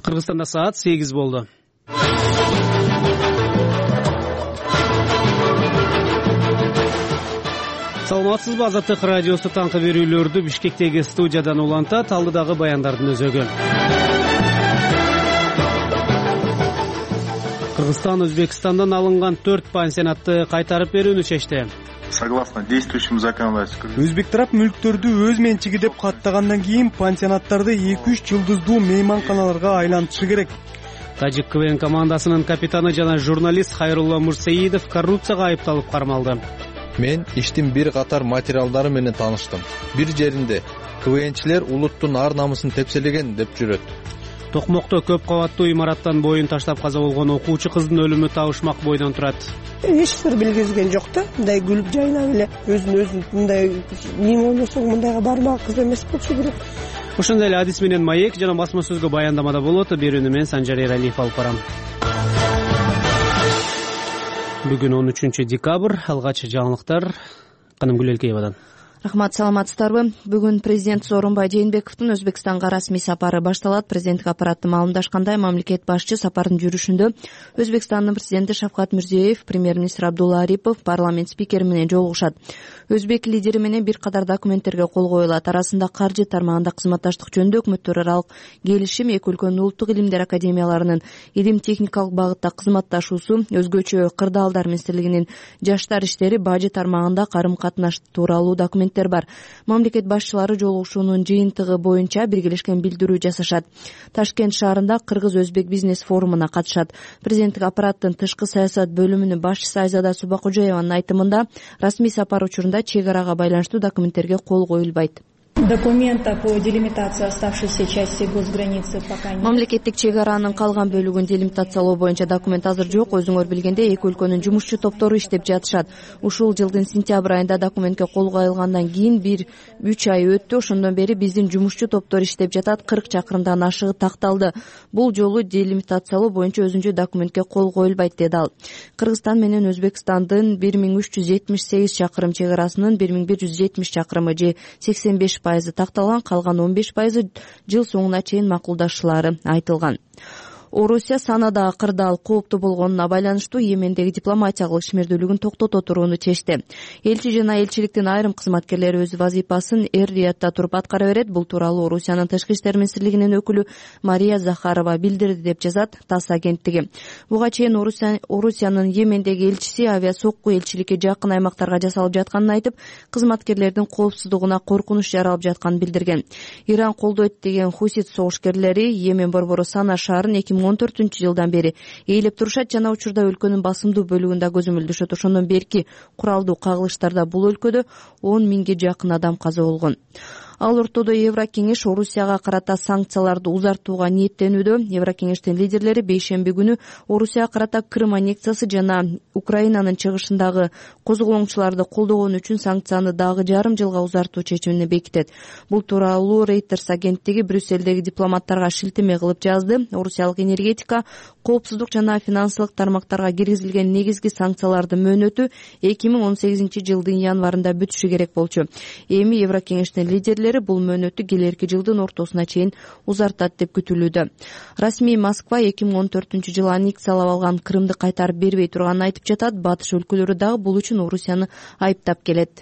Кыргызстанда саат 8 болду. Саламатсызбы, Азаттык радиосу таңкы берүүлөрдү Бишкектеги студиядан улантат, алдыдагы баяндардын өзөгү. Кыргызстан Өзбекстандан алынган 4 пансионатты кайтарып берүүнү чечти. Согласно действующему законодательству. Өзбек тарап мүлктөрдү өз менчиги деп каттагандан кийин пансионаттарды 2-3 жылдыздуу мейманканаларга айлантышы керек. Тажик КВН командасынын капитаны жана журналист Хайрулла Мурсеидов коррупцияга айыпталып кармалды. Мен иштин бир катар материалдары менен тааныштым. Бир жеринде КВНчилер улуттун ар намысын тепселеген деп жүрөт. Токмокто көп кабаттуу имараттан боюн таштап каза болгон окуучу кыздын өлүмү табышмак бойдон турат. Эч бир билгизген жок да, мындай күлүп жайнап эле өзүн мындай неме ойлосоң мындайга бармак кыз эмес болчу керек. Ошондой эле адис менен маек жана басма сөзгө баяндамада болот. Берүүнү мен Санжар Эралиев алып барам. Бүгүн 13 декабрь, алгач жаңылыктар Канымгүл Элкеевадан. Рахмат, саламатсыздарбы? Бүгүн президент Сооронбай Жээнбековдун Өзбекстанга расмий сапары башталат. Президенттик аппараты маалымдашкандай, мамлекет башчы сапардын жүрүшүндө Өзбекстандын президенти Шавкат Мирзиёев, премьер-министр Абдулла Арипов, парламент спикери менен жолугушат. Өзбек лидери менен бир катар документтерге кол коюлат. Арасында каржы тармагында кызматташтык жөнүндө өкмөттөр аралык келишим, эки өлкөнүн улуттук илимдер академияларынын илим техникалык багытта кызматташуусу, өзгөчө кырдаалдар министрлигинин жаштар иштери, бажы тармагында карым катнаш тууралуу документ бар. Мамлекет башчылары жолугушуунун жыйынтыгы боюнча биргелешкен билдирүү жасашат. Ташкент шаарында Кыргыз-Өзбек бизнес форумуна катышат. Президенттик аппараттын тышкы саясат бөлүмүнүн башчысы Айзада Субакожаеванын айтымында, расмий сапар учурунда чек арага байланыштуу документтерге кол коюлбайт. Документа по делимитации оставшейся части госграницы пока нет. Мамлекеттик чек аранын калган бөлүгүн делимитациялоо боюнча документ азыр жок. Өзүңөр билгендей, эки өлкөнүн жумушчу топтору иштеп жатышат. Ушул жылдын сентябрь айында документке кол коюлгандан кийин 3 ай өттү. Ошондон бери биздин жумушчу топтор иштеп жатат. 40 чакырымдан ашыгы такталды. Бул жолу делимитациялоо боюнча өзүнчө документке кол коюлбайт, деди ал. Кыргызстан менен Өзбекстандын 1378 чакырым чек арасынын 1170 чакырымы же 85% такталган, калган 15% жыл соңуна чейин макулдашылары айтылган. Орусия санада кырдаал кооптуу болгонуна байланыштуу Йемендеги дипломатиялык ишмердүүлүгүн токтото турууну чечти. Элчи жана элчиликтин айрым кызматкерлери өз вазифасын Эр-Риядда туруп аткара берет. Бул тууралуу Орусиянын тышкы иштер министрлигинин өкүлү Мария Захарова билдирди деп жазат ТАСС агенттиги. Буга чейин Орусиянын Йемендеги элчиси авиасокку элчиликке жакын аймактарга жасалып жатканын айтып, кызматкерлердин коопсуздугуна коркунуч жаралып жатканын билдирген. Иран колдойт деген хусит согушкерлери Йемен борбору Сана шаарын 2014-жылдан бери ээлеп турушат жана учурда өлкөнүн басымдуу бөлүгүндө көзөмөлдөшөт. Ошондон берки куралдуу кагылыштарда бул өлкөдө 10 миңге жакын адам каза болгон. Ал ортодо Еврокеңеш Орусияга карата санкцияларды узартууга ниеттенүүдө. Еврокеңештин лидерлери бейшемби күнү Орусияга карата Крым аннексиясы жана Украинанын чыгышындагы козголоңчуларды колдогон үчүн санкцияны дагы жарым жылга узартуу чечимин бекитет. Бул тууралуу Reuters агенттиги Брюсселдеги дипломаттарга шилтеме кылып жазды. Орусиялык энергетика, коопсуздук жана финансылык тармактарга киргизилген негизги санкциялардын мөөнөтү 2018 жылдын январында бүтүшү керек болчу. Эми Еврокеңештин лидерлери бул мөөнөттү келерки жылдын ортосуна чейин узартат деп күтүлүүдө. Расмий Москва 2014-жылы аннексиялап алган Крымды кайтарып бербей турганын айтып жатат. Батыш өлкөлөрү дагы бул үчүн Орусияны айыптап келет.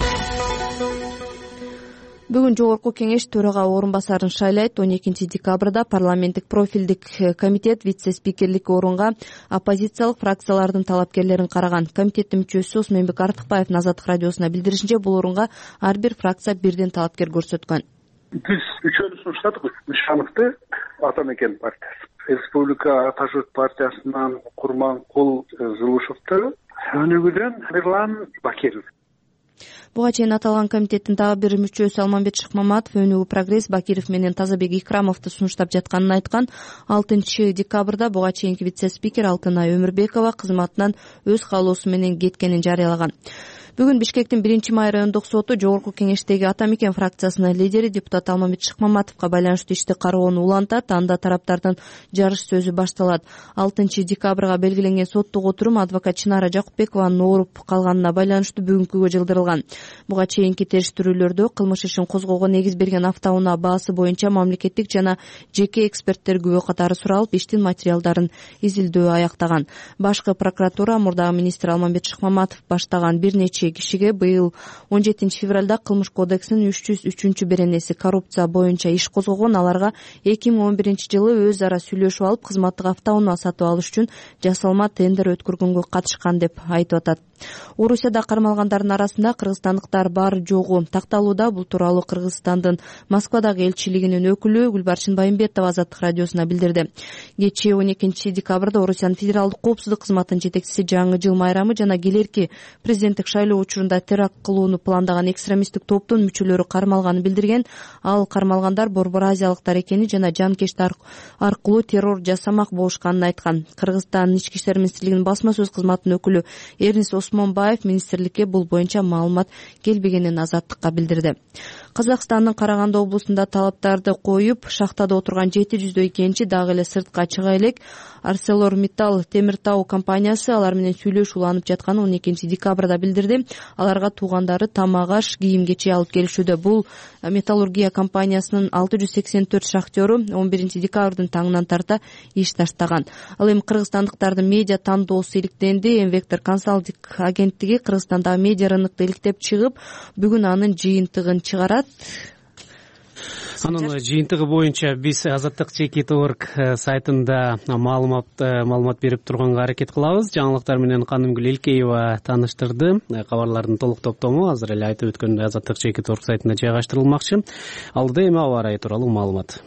Бүгүн жогорку кеңеш төрага орун басарын шайлайт. 12 декабрда парламенттик профилдик комитет вице-спикерлик орунга оппозициялык фракциялардын талапкерлерин караган. Комитеттин мүчөсү Осмонбек Артыкбаев Азаттык радиосуна билдиришинче, бул орунга ар бир фракция бирден талапкер көрсөткөн. Биз үчөөнү сунуштадык. Нышановду Ата мекен партиясы, Республика Ата журт партиясынан Курманкул Жылушевду, өнүгүүдөн Мирлан Бакиров. Буга чейин аталган комитеттин дагы бир мүчөсү Алмамбет Шыкмаматов өнүгүү прогресс Бакиров менен Тазабек Икрамовду сунуштап жатканын айткан. 6 декабрда буга чейинки вице-спикер Алтынай Өмүрбекова кызматынан өз каалоосу менен кеткенин жарыялаган. Бүгүн Бишкектин 1-Май райондук соту Жогорку Кеңештеги Ата Мекен фракциясынын лидери депутат Алмамбет Шыкмаматовго байланыштуу ишти кароону улантат. Анда тараптардын жарыш сөзү башталат. 6 декабрга белгиленген соттук отурум адвокат Чынара Жакупбекованын ооруп калганына байланыштуу бүгүнкүгө жылдырылган. Буга чейинки териштирүүлөрдө кылмыш ишин козгоого негиз берген автоунаа баасы боюнча мамлекеттик жана жеке эксперттер күбө катары суралып, иштин материалдарын изилдөө аяктаган. Башкы прокуратура мурдагы министр Алмамбет Шыкмаматов баштаган бир нече кишиге быйыл 17 февралда Кылмыш кодексинин 303-беренеси коррупция боюнча иш козгогон. Аларга 2011-жылы өз ара сүйлөшүп алып, кызматтык автоунаа сатып алыш үчүн жасалма тендер өткөргөнгө катышкан деп айтып атат. Орусияда кармалгандардын арасында кыргызстандыктар бар жогу такталууда. Бул тууралуу Кыргызстандын Москвадагы элчилигинин өкүлү Гүлбарчын Байымбетова Азаттык радиосуна билдирди. Кечээ 12 декабрда Орусиянын федералдык коопсуздук кызматынын жетекчиси Жаңы жыл майрамы жана келерки президенттик шайлоо учурунда теракт кылууну пландаган экстремисттик топтун мүчөлөрү кармалганын билдирген. Ал кармалгандар борбор азиялыктар экени жана жанкечтер аркылуу террор жасамак болушканын айткан. Кыргызстандын ички иштер министрлигинин басма сөз кызматынын өкүлү Эрнис Осмонбаев министрликке бул боюнча маалымат келбегенин Азаттыкка билдирди. Казакстандын Караганды облусунда талаптарды коюп, шахтада отурган 700дөй кенчи дагы эле сыртка чыга элек. ArcelorMittal Темиртау компаниясы алар менен сүйлөшүү уланып жатканын 12 декабрда билдирди. Аларга туугандары тамак аш, кийим-кечек алып келишүүдө. Бул металлургия компаниясынын 684 шахтёру 11 декабрдын таңынан тарта иш таштаган. Ал эми кыргызстандыктардын медиа тандоосу иликтенди. Vector консалтинг агенттиги Кыргызстандагы медиа рынокто иликтеп чыгып, бүгүн анын жыйынтыгын чыгарат. Анын жыйынтыгы боюнча биз Азаттык Чекит.org сайтында маалымат берип турганга аракет кылабыз. Жаңылыктар менен Канымгүл Элкеева тааныштырды. Кабарлардын толук топтому азыр эле айтып өткөн Азаттык Чекит.org сайтында жайгаштырылмакчы. Алдыда эми аба ырайы тууралуу маалымат.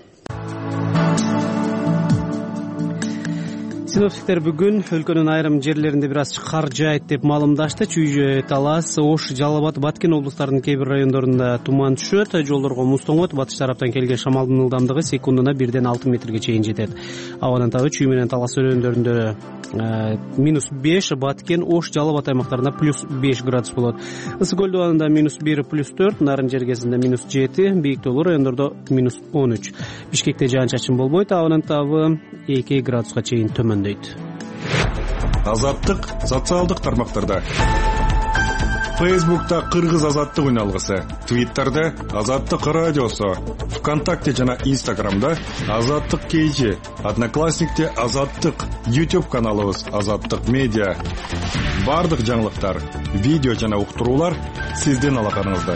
Синоптиктер бүгүн өлкөнүн айрым жерлеринде бир аз кар жаайт деп маалымдашты. Чүй, Талас, Ош, Жалал Абад, Баткен облустарынын кээ бир райондорунда туман түшөт, жолдорго муз тоңот, батыш тараптан келген шамалдын ылдамдыгы секундуна 1-ден 6 метрге чейин жетет. Абанын табы Чүй менен Талас өрөөндөрүндө -5, Баткен, Ош, Жалал Абад аймактарында +5 градус болот. Ысык көл дубанында -1, +4, Нарын жергесинде -7, бийик тоолуу райондордо -13. Бишкекте жаан-чачын болбойт, абанын табы 2 градуска чейин төмөн. Азаттык социалдык тармактарда. Facebook'ta Кыргыз Азаттык үналгысы, Twitter'da Азаттык радиосу, ВКонтакте жана Instagram'da Азаттык KG, Одноклассникте Азаттык, YouTube каналыбыз Азаттык медиа. Бардык жаңылыктар, видео жана уктуруулар сиздин алаканыңызда.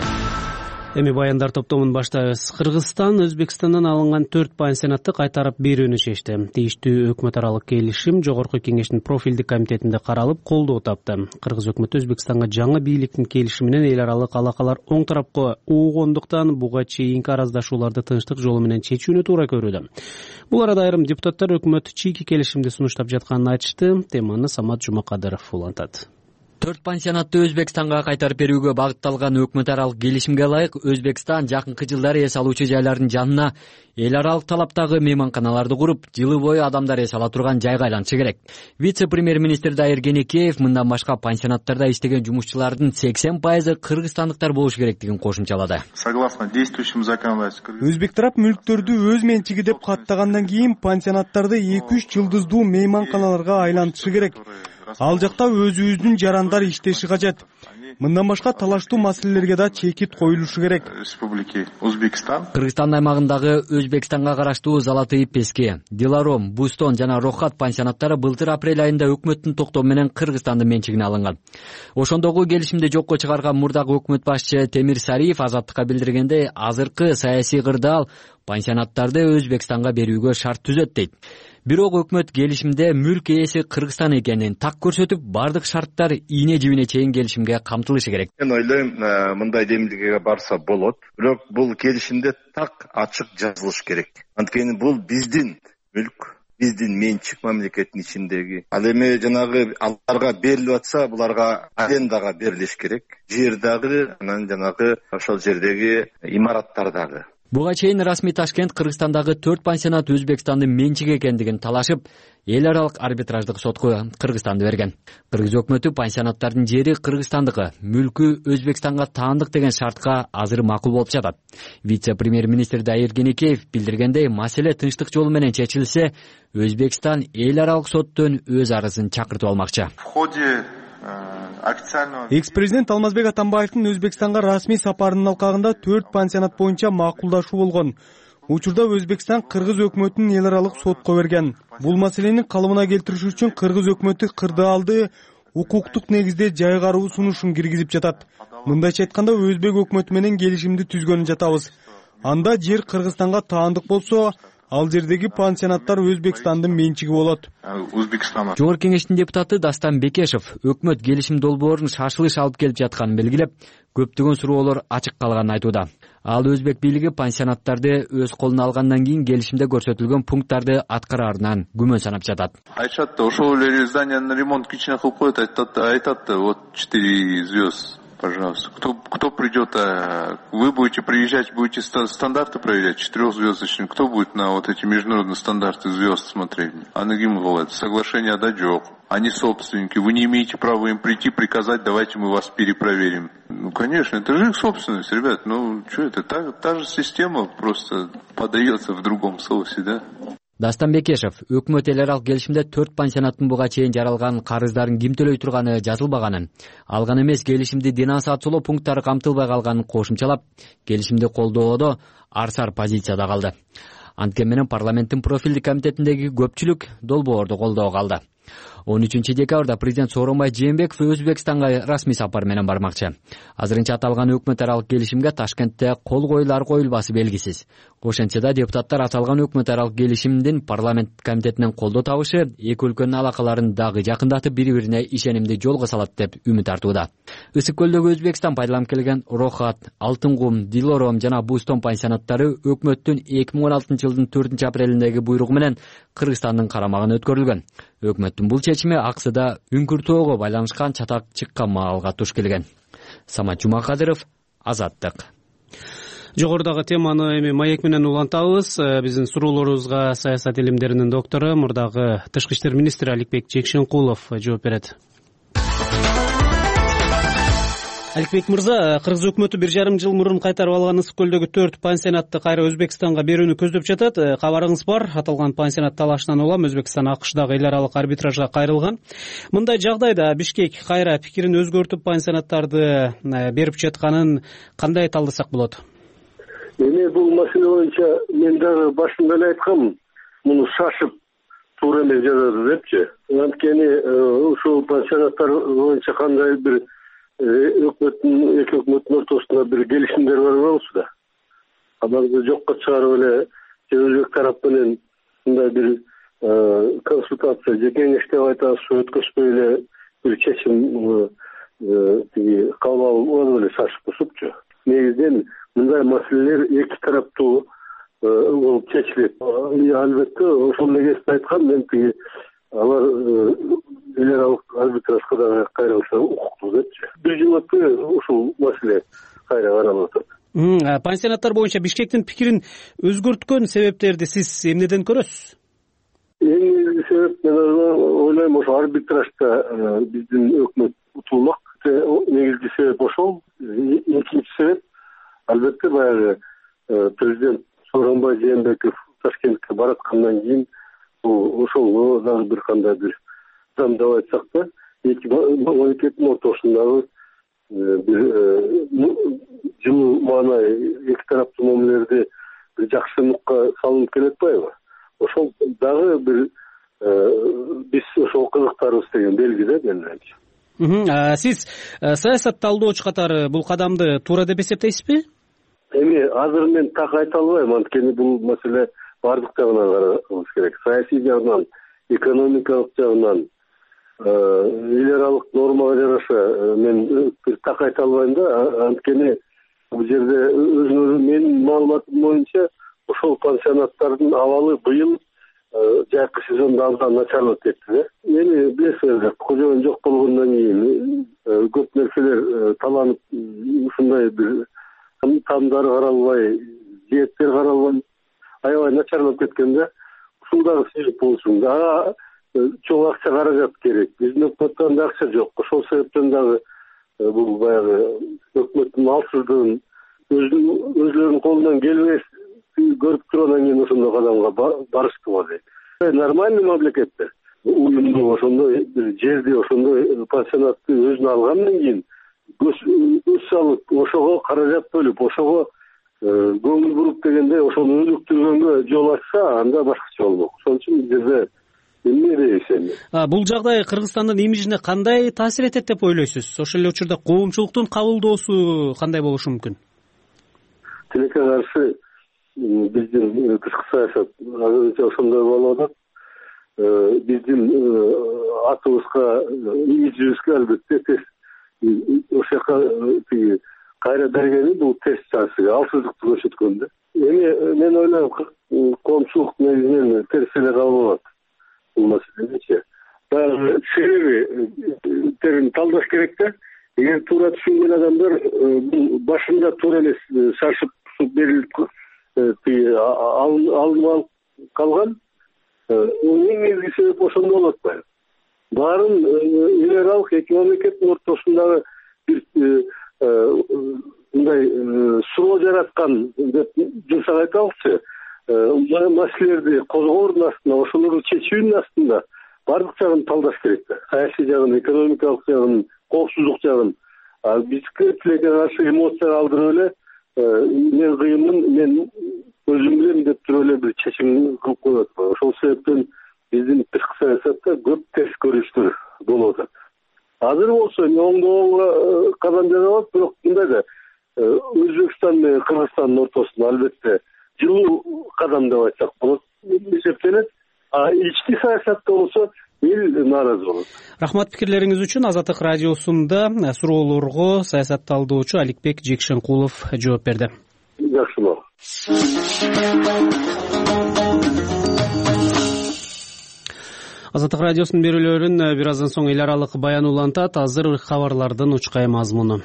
Эми баяндар топтомун баштайбыз. Кыргызстан Өзбекстандан алынган 4 пансионатты кайтарып берүүнү чечти. Тийиштүү өкмөт аралык келишим Жогорку Кеңештин профилдик комитетинде каралып, колдоо тапты. Кыргыз өкмөтү Өзбекстанга жаңы бийликтин келишими менен эл аралык алакалар оң тарапка угондуктан буга чейинки араздашууларды тынчтык жолу менен чечүүнү туура көрүүдө. Бул арада айрым депутаттар өкмөт чийки келишимди сунуштап жатканын айтышты. Теманы Самат Жумакадыров улантат. 4 пансионатты Өзбекстанга кайтарып берүүгө багытталган өкмөт аралык келишимге ылайык Өзбекстан жакынкы жылдары эс алуучу жайлардын жанына эл аралык талаптагы мейманканаларды куруп, жылы бою адамдар эс ала турган жайга айлантышы керек. Вице-премьер-министр Дайыр Кенекеев мындан башка пансионаттарда иштеген жумушчулардын 80% кыргызстандыктар болушу керектигин кошумчалады. Согласно действующему законодательству, Өзбек тарап мүлктөрдү өз менчиги деп каттагандан кийин пансионаттарды 2-3 жылдыздуу мейманканаларга айлантышы керек. Ал жакта өзүбүздүн жарандар иштеши кажет. Мындан башка талаштуу маселелерге да чекит коюлушу керек. Республики Өзбекстан, Кыргызстан аймагындагы Өзбекстанга караштуу Залатый Песке, Диларом, Бустон жана Рохат пансионаттары былтыр апрель айында өкмөттүн токтоо менен Кыргызстандын менчигине алынган. Ошондогу келишимди жокко чыгарган мурдагы өкмөт башчы Темир Сариев Азаттыкка билдиргенде, азыркы саясий кырдаал пансионаттарды Өзбекстанга берүүгө шарт түзөт дейт. Бирок өкмөт келишимде мүлк ээси Кыргызстан экенин так көрсөтүп, бардык шарттар ийне жибине чейин келишимге камтылышы керек. Мен ойлойм, мындай демилгеге барса болот. Бирок бул келишимде так ачык жазылыш керек. Анткени бул биздин мүлк, биздин менчик мамлекеттин ичиндеги. Ал эми жанагы аларга берилип атса, буларга арендага берилиш керек. Жер дагы, анан жанагы ошол жердеги имараттар дагы. Буга чейин расмий Ташкент Кыргызстандагы 4 пансионат Өзбекстандын менчиги экендигин талашып, эл аралык арбитраждык сотко Кыргызстанды берген. Кыргыз өкмөтү пансионаттардын жери Кыргызстандыкы, мүлкү Өзбекстанга таандык деген шартка азыр макул болуп жатат. Вице-премьер-министр Дайыр Кенекеев билдиргендей, маселе тынчтык жолу менен чечилсе, Өзбекстан эл аралык соттон өз арызын чакыртып алмакчы. Экс-президент Алмазбек Атамбаевдин Өзбекстанга расмий сапарынын алкагында 4 пансионат боюнча макулдашуу болгон. Учурда Өзбекстан Кыргыз өкмөтүнүн эл аралык сотко берген. Бул маселени калыбына келтириш үчүн Кыргыз өкмөтү кырдаалды укуктук негизде жайгаруу сунушун киргизип жатат. Мындайча айтканда, Өзбек өкмөтү менен келишимди түзгөнүн жатабыз. Анда жер Кыргызстанга таандык болсо, ал жердеги пансионаттар Өзбекстандын менчиги болот. Жогорку кеңештин депутаты Дастан Бекешев өкмөт келишим долбоорун шашылыш алып келип жатканын белгилеп, көптөгөн суроолор ачык калганын айтууда. Ал өзбек бийлиги пансионаттарды өз колуна алгандан кийин келишимде көрсөтүлгөн пункттарды аткараарынан күмөн санап жатат. Айтышат да, ошол эле зданияны ремонт кичине кылып коет, айтат да, вот 4 звезд. Пожалуйста. Кто придет, вы будете приезжать, будете стандарты проверять, 4-звездочные. Кто будет на вот эти международные стандарты звезд смотреть? Анагимова, это соглашение о даджок. Они собственники. Вы не имеете права им прийти, приказать, давайте мы вас перепроверим. Ну, конечно, это же их собственность, ребят. Ну, что это? Та же система просто подается в другом соусе, да? Дастан Бекешев өкмөт эл аралык келишимде 4 пансионаттын буга чейин жаралган карыздарын ким төлөй турганы жазылбаганын, алган эмес келишимди денонсациялоо пункттары камтылбай калганын кошумчалап, келишимди колдоодо арсар позицияда калды. Анткени менен парламенттин профилдик комитетиндеги көпчүлүк долбоорду колдоого алды. 13-декабрда президент Сооронбай Жээнбеков Өзбекстанга расмий сапар менен бармакчы. Азырынча аталган өкмөт аралык келишимге Ташкентте кол коюлар коюлбасы белгисиз. Ошентсе да депутаттар аталган өкмөт аралык келишимдин парламент комитетинен колдоо табышы эки өлкөнүн алакаларын дагы жакындатып, бири-бирине ишенимди жолго салат деп үмүт артууда. Ысык көлдөгү Өзбекстан пайдаланып келген Рохат, Алтын кум, Дилором жана Бустон пансионаттары өкмөттүн 2016 жылдын 4-апрелиндеги буйругу менен Кыргызстандын карамагына өткөрүлгөн. Өкмөттүн бул чечими аксыда Үңкүртөөгө байланышкан чатак чыккан маалга туш келген. Самат Жумакадыров, Азаттык. Жогорудагы теманы эми маек менен улантабыз. Биздин суроолорубузга саясат илимдеринин доктору, мурдагы Тышкы иштер министри Аликбек Жекшенкулов жооп берет. Аликбек мырза, Кыргыз өкмөтү 1,5 жыл мурун кайтарып алган Ысык көлдөгү 4 пансионатты кайра Өзбекстанга берүүнү көздөп жатат. Кабарыңыз бар, аталган пансионат талашынан улам Өзбекстан АКШдагы эл аралык арбитражга кайрылган. Мындай жагдайда Бишкек кайра пикирин өзгөртүп пансионаттарды берип жатканын кандай талдасак болот? Эми бул маселе боюнча мен дагы башында эле айткам, муну шашып туура эмес жазады депчи. Анткени ушул пансионаттар боюнча кандай бир эки өкмөттүн ортосунда бир келишимдер бар болчу да. Аларды жокко чыгарып эле Өзбек тарап менен мындай бир консультация же кеңеш деп айтабыз, өткөзбөй эле бир чечим тиги кабыл алып эле шашып тушупчу. Негизинен мындай маселелер эки тараптуу болуп чечилет. Албетте ошол эле кезде айткам, мен тиги алар эл аралык арбитражга дагы кайрылса укуктуу депчи. Бир жыл өтпөй ушул маселе кайра каралып атат. Пансионаттар боюнча Бишкектин пикирин өзгөрткөн себептерди сиз эмнеден көрөсүз? Эң негизги себеп, мен ойлойм, ошо арбитражда биздин өкмөт утулмак. Негизги себеп ошол. Экинчи себеп, албетте, баягы президент Сооронбай Жээнбеков Ташкентке бараткандан кийин ошол дагы бир кандай бир зам деп айтсак да, эки мамлекеттин ортосундагы бир жылуу маанай, эки тараптуу мамилелерди бир жакшы нукка салынып келе атпайбы? Ошол дагы бир биз ошол кызыктарбыз деген белги да, мен ойлойм. Сиз саясат талдоочу катары бул кадамды туура деп эсептейсизби? Эми азыр мен так айта албайм, анткени бул маселе бардык жагынан каралыш керек. Саясий жагынан, экономикалык жагынан, эл аралык нормага жараша мен бир так айта албайм да, анткени бул жерде өзүнүн менин маалыматым боюнча ошол пансионаттардын абалы быйыл жайкы сезондо абдан начарлап кетти да. Эми билесиңер, кожоюн жок болгондон кийин көп нерселер таланып, ушундай бир тамдары каралбай жээптер каралган, аябай начарлап кеткен да. Ушул дагы себеп болушу мүмкүн. Ага чоң акча каражат керек. Биздин өкмөттөн акча жок. Ошол себептен дагы бул баягы өкмөттүн алсыздыгын өзлөрүнүн колунан келбес көрүп тургандан кийин ошондой кадамга барышты го дейт. Нормальный мамлекетте уюмду ошондой жерди, ошондой пансионатты өзүнө алгандан кийин көз салып, ошого каражат бөлүп, ошого көңүл буруп дегенде ошону өнүктүргөнгө жол ачса, анда башкача болмок. Ошон үчүн бул жерде эмне дейсем. Бул жагдай Кыргызстандын имижине кандай таасир этет деп ойлойсуз? Ошол эле учурда коомчулуктун кабылдоосу кандай болушу мүмкүн? Тилекке каршы биздин тышкы саясат азырынча ошондой болуп атат. Биздин атыбызга, имиджибизге албетте тез ошол жака тиги кайра бергени бул тест шансы, алсыздыкты көрсөткөн да. Эми мен ойлойм, коомчулук негизинен терс эле кабыл алат бул маселени. Баягы себептерин талдаш керек да. Эгер туура түшүнгөн адамдар бул башында туура эле шашып берилип алынып калган, эң негизги себеп ошондо болуп атпайбы? Баарын эл аралык эки мамлекеттин ортосундагы бир мындай суроо жараткан деп жумшак айталычы, маселелерди козгоордун астында, ошолорду чечүүнүн астында бардык жагын талдаш керек да. Саясий жагын, экономикалык жагын, коопсуздук жагын. Бизге тилекке каршы эмоцияга алдырып эле мен кыйынмын, мен өзүм билем деп туруп эле бир чечим кылып коет. Ошол себептен биздин тышкы саясатта көп терс көрүнүштөр болуп атат. Азыр болсо оңдоого кадам жасалат, бирок мындай да Өзбекстан менен Кыргызстандын ортосунда албетте жылуу кадам деп айтсак болот эсептелет. Ички саясатта болсо эл нааразы болот. Рахмат пикирлериңиз үчүн. Азаттык радиосунда суроолорго саясатталдоочу Аликбек Жекшенкулов жооп берди. Жакшы болот. Азаттык радиосунун берүүлөрүн бир аздан соң эл аралык баян улантат. Азыр кабарлардын учкай мазмуну.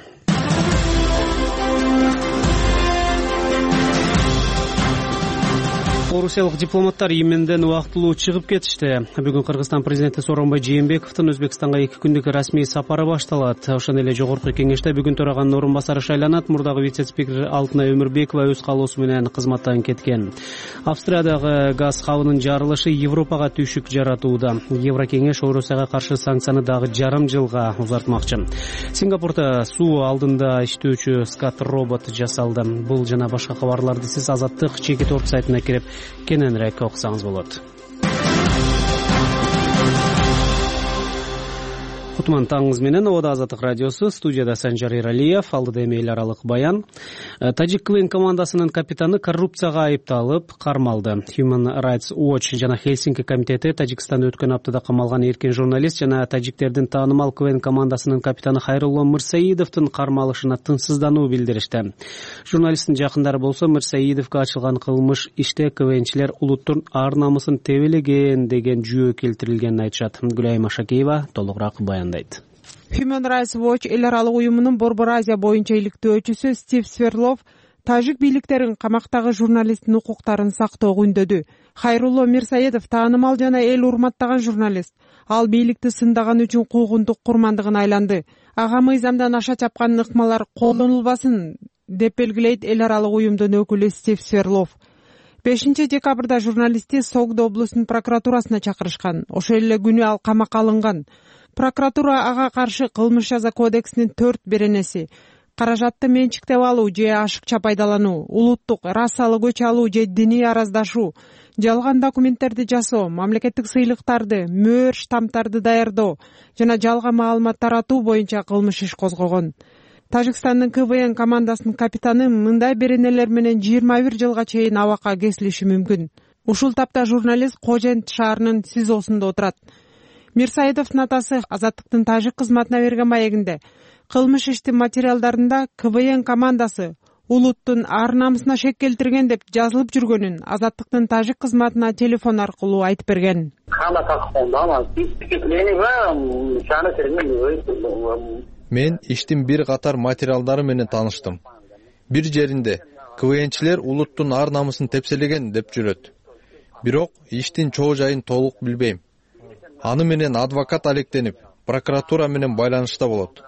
Орусиялык дипломаттар Йеменден убактылуу чыгып кетишти. Бүгүн Кыргызстан президенти Сооронбай Жээнбековдун Өзбекстанга 2 күндүк расмий сапары башталат. Ошондой эле жогорку кеңеште бүгүн төраганын орун басары шайланат. Мурдагы вице-спикер Алтынай Өмүрбекова өз каалоосу менен кызматтан кеткен. Австриядагы газ хабынын жарылышы Европага түйшүк жаратууда. Еврокеңеш Орусияга каршы санкцияны дагы жарым жылга узартмакчы. Сингапурда суу алдында иштөөчү скат робот жасалды. Бул жана башка кабарларды сиз Азаттык Чекит сайтына кирип кененирээк окусаңыз болот. Кутман таңыңыз менен. Ода Азаттык радиосу, студияда Санжар Иралиев, алдыда эми эл аралык баян. Тажик КВН командасынын капитаны коррупцияга айыпталып кармалды. Human Rights Watch жана Хельсинки комитети Тажикстанда өткөн аптада камалган эркин журналист жана тажиктердин таанымал КВН командасынын капитаны Хайрулло Мырсаидовдун кармалышына тынчсыздануу билдиришти. Журналисттин жакындары болсо Мырсаидовго ачылган кылмыш иште КВНчилер улуттун ар намысын тебелеген деген жүйө келтирилгенин айтышат. Гүлайым Ашакиева толугураак баяндайт. Human Rights Watch эл аралык уюмунун Борбор Азия боюнча иликтөөчүсү Стив Сверлов тажик бийликтерин камактагы журналисттин укуктарын сактоого үндөдү. Хайрулло Мирсаедов таанымал жана эл урматтаган журналист. Ал бийликти сындаган үчүн куугунтук курмандыгын айланды. Ага мыйзамдан аша чапкан ыкмалар колдонулбасын деп белгилейт эл аралык уюмдун өкүлү Стив Сверлов. 5 декабрда журналистти Согдо облусунун прокуратурасына чакырышкан. Ошол эле күнү ал камакка алынган. Прокуратура ага каршы кылмыш жаза кодексинин 4 беренеси каражатты менчиктеп алуу же ашыкча пайдалануу, улуттук, расалык өч алуу же диний араздашуу, жалган документтерди жасоо, мамлекеттик сыйлыктарды, мөөр штамптарды даярдоо жана жалган маалымат таратуу боюнча кылмыш иш козгогон. Тажикстандын КВН командасынын капитаны мындай беренелер менен 21 жылга чейин абакка кесилиши мүмкүн. Ушул тапта журналист Кожент шаарынын СИЗОсунда отурат. Мирсаидовдун атасы Азаттыктын тажик кызматына берген маегинде кылмыш иштин материалдарында КВН командасы улуттун ар намысына шек келтирген деп жазылып жүргөнүн Азаттыктын тажик кызматына телефон аркылуу айтып берген. Мен иштин бир катар материалдары менен тааныштым. Бир жеринде КВНчилер улуттун ар намысын тепселеген деп жүрөт. Бирок иштин чоо жайын толук билбейм. Аны менен адвокат алектенип, прокуратура менен байланышта болот.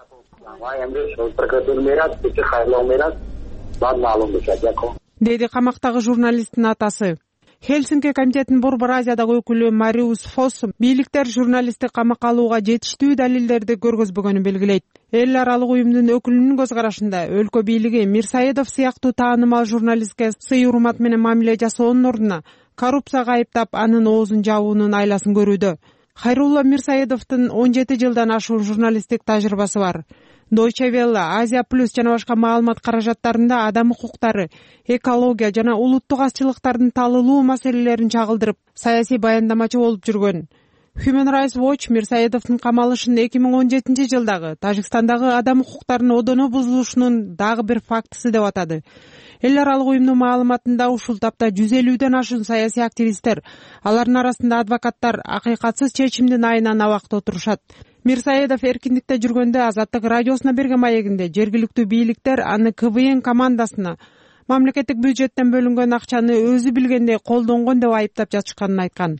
Деди камактагы журналисттин атасы. Хельсинки комитетинин Борбор Азиядагы өкүлү Мариус Фосс бийликтер журналистти камакка алууга жетиштүү далилдерди көргөзбөгөнүн белгилейт. Эл аралык уюмдун өкүлүнүн көз карашында өлкө бийлиги Мирсаедов сыяктуу таанымал журналистке сый урмат менен мамиле жасоонун ордуна коррупцияга айыптап, анын оозун жабуунун айласын көрүүдө. Хайрулло Мирсаедовдун 17 жылдан ашуун журналисттик тажрыйбасы бар. Deutsche Welle, Азия Плюс жана башка маалымат каражаттарында адам укуктары, экология жана улуттук азчылыктардын талылуу маселелерин чагылдырып, саясий баяндамачы болуп жүргөн. Human Rights Watch Мирсаедовдун камалышын 2017 жылдагы Тажикстандагы адам укуктарынын одоно бузулушунун дагы бир фактысы деп атады. Эл аралык уюмдун маалыматында ушул тапта 150ден ашуун саясий активисттер, алардын арасында адвокаттар акыйкатсыз чечимдин айынан абакта отурушат. Мирсаедов эркиндикте жүргөндө Азаттык радиосуна берген маегинде жергиликтүү бийликтер аны КВН командасына мамлекеттик бюджеттен бөлүнгөн акчаны өзү билгендей колдонгон деп айыптап жатышканын айткан.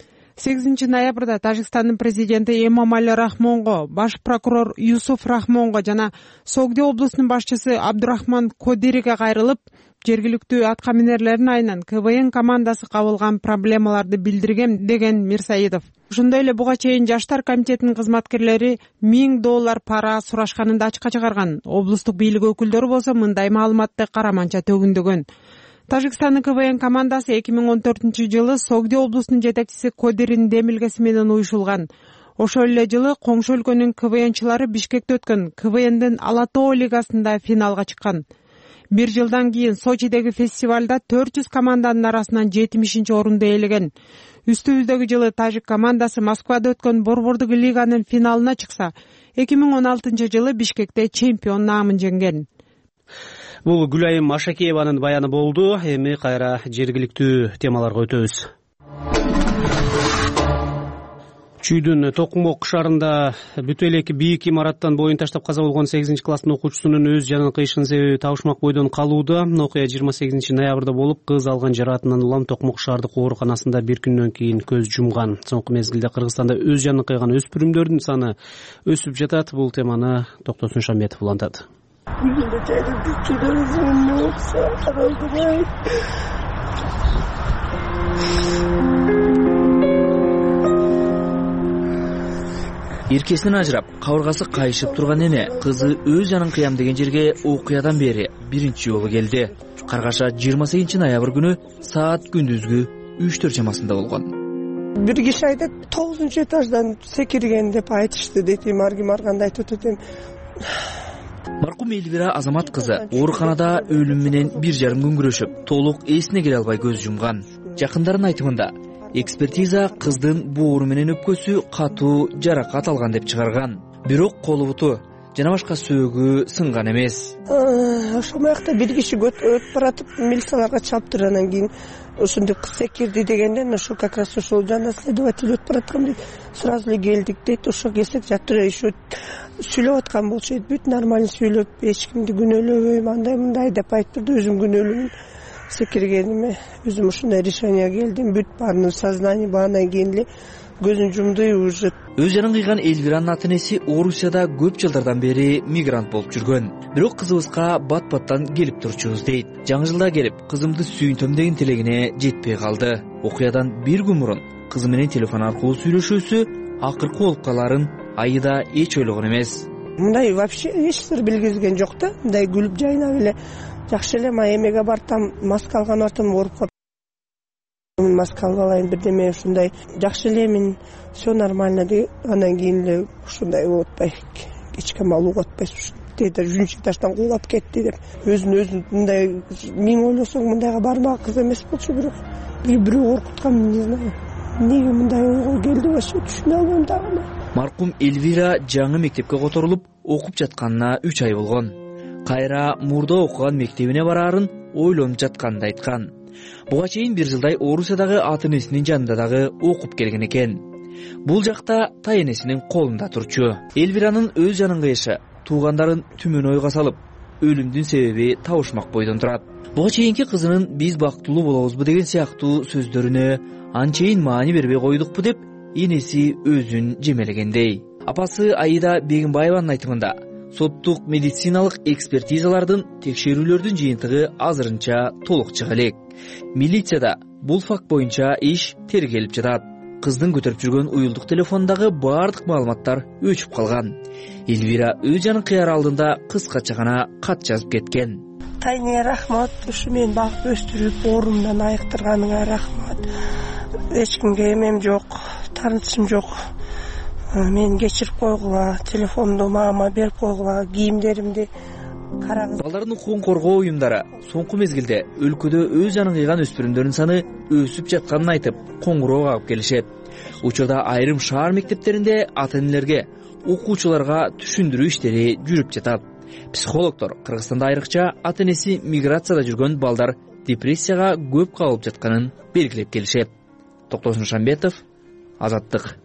8 ноябрда Тажикстандын президенти Эмомали Рахмонго, баш прокурор Юсуф Рахмонго жана Согди облусунун башчысы Абдурахман Кодириге кайрылып, жергиликтүү аткаминерлердин айынан КВН командасы кабылган проблемаларды билдирген деген Мирсаедов. Ошондой эле буга чейин Жаштар комитетинин кызматкерлери $1000 пара сурашканын да ачыкка чыгарган. Облустук бийлик өкүлдөрү болсо мындай маалыматты караманча төгүндөгөн. Тажикстандын КВН командасы 2014 жылы Согди облусунун жетекчиси Кодиринин демилгеси менен уюшулган. Ошол эле жылы коңшу өлкөнүн КВНчылары Бишкекте өткөн КВНдин Ала Тоо лигасында финалга чыккан. Bir жылдан кийин Сочидеги фестивалда 400 команданын арасынан 70-орунду ээлеген. Үстүбүздөгү жылы тажик командасы Москвада өткөн Борбордук лиганын финалына чыкса, 2016 жылы Бишкекте чемпион наамын жеңген. Бул Гүлайым Ашакееванын баяны болду. Эми кайра жергиликтүү темаларга өтөбүз. Чүйдүн Токмок шаарында бүтө элек бийик имараттан боюн таштап каза болгон 8-класстын окуучусунун өз жанын кыйышын себеби табышмак бойдон калууда. Окуя 28 ноябрда болуп, кыз алган жараатынан улам Токмок шаардык ооруканасында бир күндөн кийин көз жумган. Соңку мезгилде Кыргызстанда өз жанын кыйган өспүрүмдөрдүн саны өсүп жатат. Бул теманы Токтосун Шамбетов улантат. Эркесинен ажырап, кабыргасы кайышып турган эне кызы өз жанын кыям деген жерге окуядан бери биринчи жолу келди. Каргаша 28 ноябрь күнү саат күндүзгү 3-4 чамасында болгон. Бир киши айтат, 9-этаждан секирген деп айтышты дейт, аргим арганда айтып атат. Маркум Эльвира Азамат кызы ооруканада өлүм менен 1,5 күн күрөшүп, толук эсине келе албай көз жумган. Жакындардын айтымында экспертиза кыздын боору менен өпкөсү катуу жаракат алган деп чыгарган. Бирок колу буту жана башка сөөгү сынган эмес. Ошол маякта бир киши өтүп баратып, милицияларга чалыптыр, анан кийин ошондой кыз секирди дегенден ошол как раз ошол жана следователь өтүп бараткан сразу эле келдик дейт. Ошо келсек жаптыр еще сүйлөп аткан болчу, бүт нормально сүйлөп, эч кимди күнөөлөбөйм, андай мындай деп айтып турду. Өзүм күнөөлүүмүн, секиргениме өзүм ушундай решение келдим. Бүт баарын сознание баарынан кийин эле көзүн жумду уже. Өз жанын кыйган Эльвиранын ата-энеси Орусияда көп жылдардан бери мигрант болуп жүргөн. Бирок кызыбызга бат-баттан келип турчубуз дейт. Жаңы жылда келип, кызымды сүйүнтөм деген тилегине жетпей калды. Окуядан бир күн мурун кызы менен телефон аркылуу сүйлөшүүсү акыркы болуп каларын айыда эч ойлогон эмес. Мындай вообще эч сыр билгизген жок да. Мындай күлүп жайнап эле жакшы эле эмеге бартам, маска алган бартам, ооруп калып. Маска алып алайын бирдеме, ушундай жакшы эле, мен все нормально деп, анан кийин эле ушундай болуп атпай, кечке малууга атпайсыз, деді 1-этаждан куулап кетти деп. Өзүн мындай мен ойлосоң мындайга бармак кыз эмес болчу, бирок бирөө коркуткан, не знаю. Неге мындай ойго келди, вообще түшүнө албайм дагы. Маркум Эльвира жаңы мектепке которулуп окуп жатканына 3 ай болгон. Кайра мурда окуган мектебине бараарын ойлонуп жатканын айткан. Буга чейин 1 жылдай Орусиядагы ата-энесинин жанында дагы окуп келген экен. Бул жакта тайэнесинин колунда турчу. Эльвиранын өз жанын кыйышы туугандарын түмөн ойго салып, өлүмдүн себеби табышмак бойдон турат. Буга чейинки кызынын биз бактылуу болобузбу деген сыяктуу сөздөрүнө анчейин маани бербей койдукпу деп энеси өзүн жемелегендей. Апасы Аида Бегимбаеванын айтымында соттук медициналык экспертизалардын текшерүүлөрдүн жыйынтыгы азырынча толук чыга элек. Милицияда бул факт боюнча иш тергелип жатат. Кыздын көтөрүп жүргөн уюлдук телефондагы баардык маалыматтар өчүп калган. Элвира өз жанын кыяр алдында кыскача гана кат жазып кеткен. Тайне рахмат, ушу мени багып өстүрүп, орумдан айыктырганыңа рахмат. Эч кимге эмем жок, таанычым жок. Мени кечирип койгула, телефонду мама берип койгула, кийимдеримди карагыз. Балдардын укугун коргоо уюмдары соңку мезгилде өлкөдө өз жанын кыйган өспүрүмдөрдүн саны өсүп жатканын айтып, коңгуроо кагып келишет. Учурда айрым шаар мектептеринде ата-энелерге, окуучуларга түшүндүрүү иштери жүрүп жатат. Психологдор Кыргызстанда айрыкча ата-энеси миграцияда жүргөн балдар депрессияга көп кабылып жатканын белгилеп келишет. Токтосун Шамбетов, Азаттык.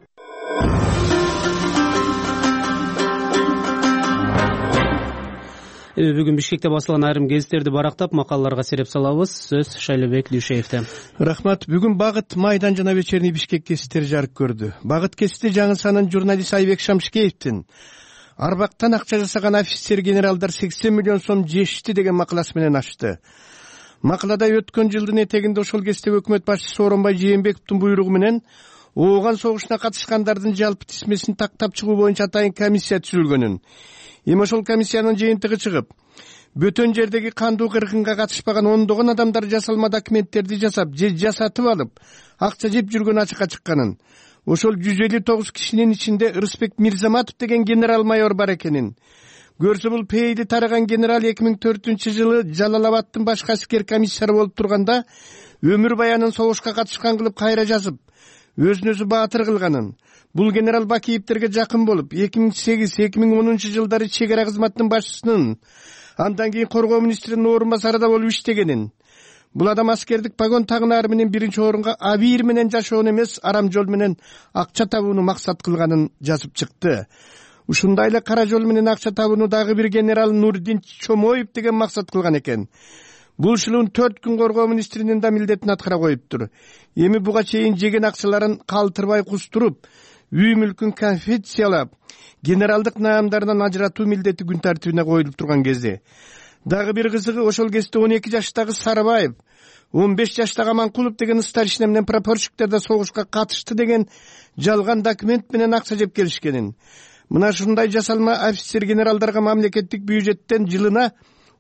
Бүгүн Бишкекте басылган айрым гезиттерди барактап макалаларга сереп салабыз. Сөз Шайлебек Дүйшеевде. Рахмат. Бүгүн Багыт Майдан жана Вечерний Бишкек гезиттери жарык көрдү. Багыт гезити жаңы санын журналист Айбек Шамшикеевдин Арбактан акча жасаган офицер генералдар 80 миллион сом жешти деген макаласы менен ачты. Макалада өткөн жылдын этегинде ошол кездеги өкмөт башчысы Сооронбай Жээнбековдун буйругу менен Ооган согушуна катышкандардын жалпы тизмесин тактап чыгуу боюнча атайын комиссия түзүлгөнүн, эми ошол комиссиянын жыйынтыгы чыгып, бөтөн жердеги кандуу кыргынга катышпаган ондогон адамдар жасалма документтерди жасап же жасатып алып, акча жеп жүргөнү ачыкка чыкканын, ошол 159 кишинин ичинде Ырысбек Мирзаматов деген генерал-майор бар экенин, көрсө бул пейили тараган генерал 2004-жылы Жалал-Абадтын башкы аскер комиссары болуп турганда өмүр баянын согушка катышкан кылып кайра жазып, өзүн өзү баатыр кылганын, бул генерал Бакиевтерге жакын болуп, 2008-2010 жылдары чек ара кызматынын башчысынын, андан кийин коргоо министринин орун басары да болуп иштегенин. Бул адам аскердик погон тагынары менен биринчи орунга абийир менен жашоону эмес, арам жол менен акча табууну максат кылганын жазып чыкты. Ушундай эле кара жол менен акча табууну дагы бир генерал Нурдин Чомоев деген максат кылган экен. Бул ушулун 4 күн коргоо министринин да милдетин аткара коюптур. Эми буга чейин жеген акчаларын калтырбай кустуруп, үй мүлкүн конфискациялап, генералдык наамдарынан ажыратуу милдети күн тартибине коюлуп турган кезде. Дагы бир кызыгы, ошол кезде 12 жаштагы Сарыбаев, 15 жаштагы Аманкулов деген старшина менен прапорщиктер да согушка катышты деген жалган документ менен акча жеп келишкенин. Мына ушундай жасалма офицер генералдарга мамлекеттик бюджеттен жылына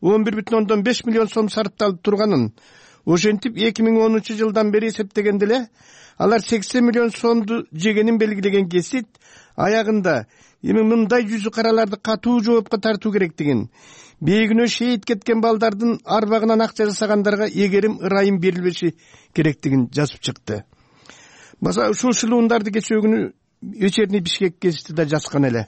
11,5 миллион сом сарпталып турганын, ошентип 2010 жылдан бери эсептегенде эле алар 80 миллион сомду жегенин белгилеген гезит аягында эми мындай жүзү караларды катуу жоопко тартуу керектигин, бейгүнөө шейит кеткен балдардын арбагынан акча жасагандарга эгерим ырайым берилбеши керектигин жазып чыкты. Баса ушул шылуундарды кечээ күнү Вечерний Бишкек гезити да жазган эле.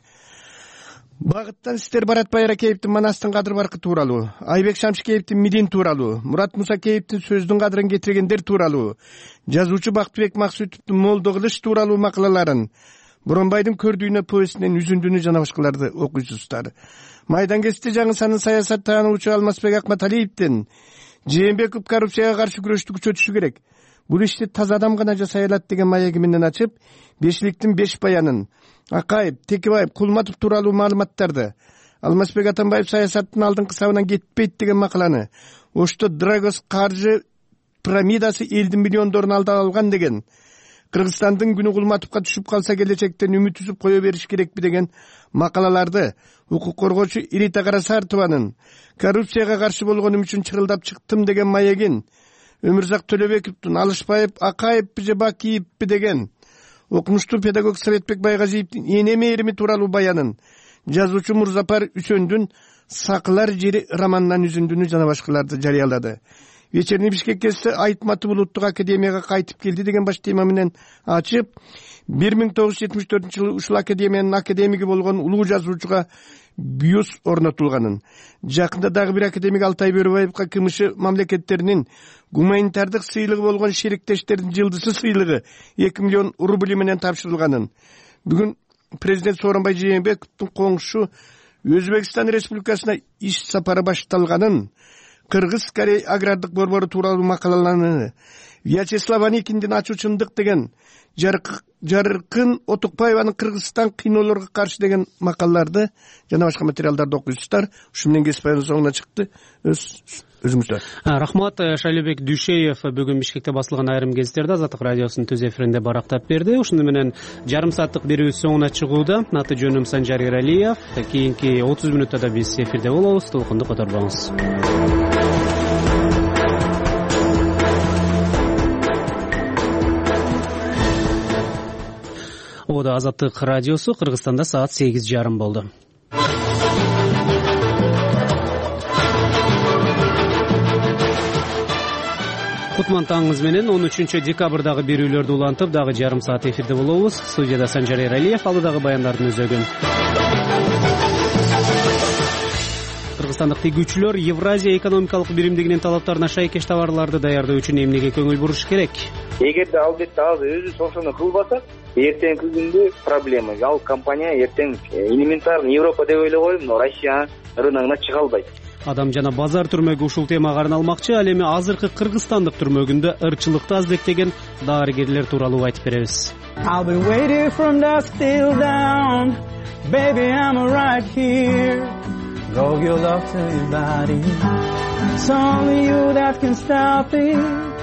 Багыттан сиздер Барат Байракеевдин Манастын кадыр баркы тууралуу, Айбек Шамшикеевдин Мидин тууралуу, Мурат Мусакеевдин Сөздүн кадырын кетиргендер тууралуу, жазуучу Бактыбек Максутовдун Молдо кылыш тууралуу макалаларын, Боронбайдын Көрдүйнө повестинен Үзүндүнү жана башкаларды окуйсуздар. Майдан гезити жаңы санын саясат таануучу Алмазбек Акматалиевдин Жээнбеков коррупцияга каршы күрөштү күчөтүшү керек. Бул ишти таза адам гана жасай алат деген маеги менен ачып, бешликтин 5 баянын, Акаев, Текебаев, Кулматов тууралуу маалыматтарды, Алмазбек Атамбаев саясаттын алдыңкы сабынан кетпейт деген макаланы, ошто Драгос каржы пирамидасы элдин миллиондорун алдап алган деген, Кыргызстандын күнү Кулматовго түшүп калса келечектен үмүт үзүп кое бериш керекпи деген макалаларды укук коргоочу Ирита Карасартованын коррупцияга каршы болгонум үчүн чырылдап чыктым деген маегин, Өмүрзак Төлөбековдун Алышбаев, Акаевпи же Бакиевпи деген, окумуштуу педагог Советбек Байгазиевдин Эне мээрими тууралуу баянын, жазуучу Мурзапар Үсөндүн Сакылар жери романынан Үзүндүнү жана башкаларды жарыялады. Вечерний Бишкек гезити Айтматов улуттук академияга кайтып келди деген баш тема менен ачып, 1974-жылы ушул академиянын академиги болгон улуу жазуучуга бюст орнотулганын, жакында дагы бир академик Алтай Бөрөбаевга КМШ мамлекеттеринин гуманитардык сыйлыгы болгон шериктештердин жылдызы сыйлыгы 2 миллион рубли менен тапшырылганын, бүгүн президент Сооронбай Жээнбековдун коңшу Өзбекстан Республикасына иш сапары башталганын, Кыргыз Корей агрардык борбору тууралуу макалаланы, Вячеслав Аникиндин Ачуучундук деген, Жаркын Отукбаеванын Кыргызстан кыйноолорго каршы деген макалаларды жана башка материалдарды окуйсуздар. Ушу менен кесипбайдын соңуна чыкты. Өзүңүздөр. Рахмат. Шайлебек Дүйшеев бүгүн Бишкекте басылган айрым гезиттерди Азаттык радиосунун түз эфиринде барактап берди. Ушуну менен жарым сааттык берүүбүз соңуна чыгууда. Аты жөнүм Санжар Эралиев. Кийинки 30 мүнөттө да биз эфирде болобуз. Толкунду которбоңуз. Ода Азаттык радиосу. Кыргызстанда саат 8:30 болду. Кутман таңыңыз менен 13 декабрдагы берүүлөрдү улантып, дагы жарым саат эфирде болобуз. Студияда Санжар Эралиев, алдыдагы баяндардын өзөгүн. Кыргызстандык тигүүчүлөр Евразия экономикалык биримдигинин талаптарына шайкеш товарларды даярдоо үчүн эмнеге көңүл буруш керек? Эгерде албетте азыр өзүбүз ошону кылбасак, эртеңки күндө проблема. Ал компания эртең элементарно Европа деп ойлой коюп, Россия рыногуна чыга албайт. Адам жана базар түрмөгү ушул темага арналмакчы. Ал эми азыркы кыргызстандык түрмөгүндө ырчылыкты аздектеген дарыгерлер тууралуу айтып беребиз. I'll be waiting from dusk till down. Baby, I'm right here. Go your love to your body. It's only you that can stop it.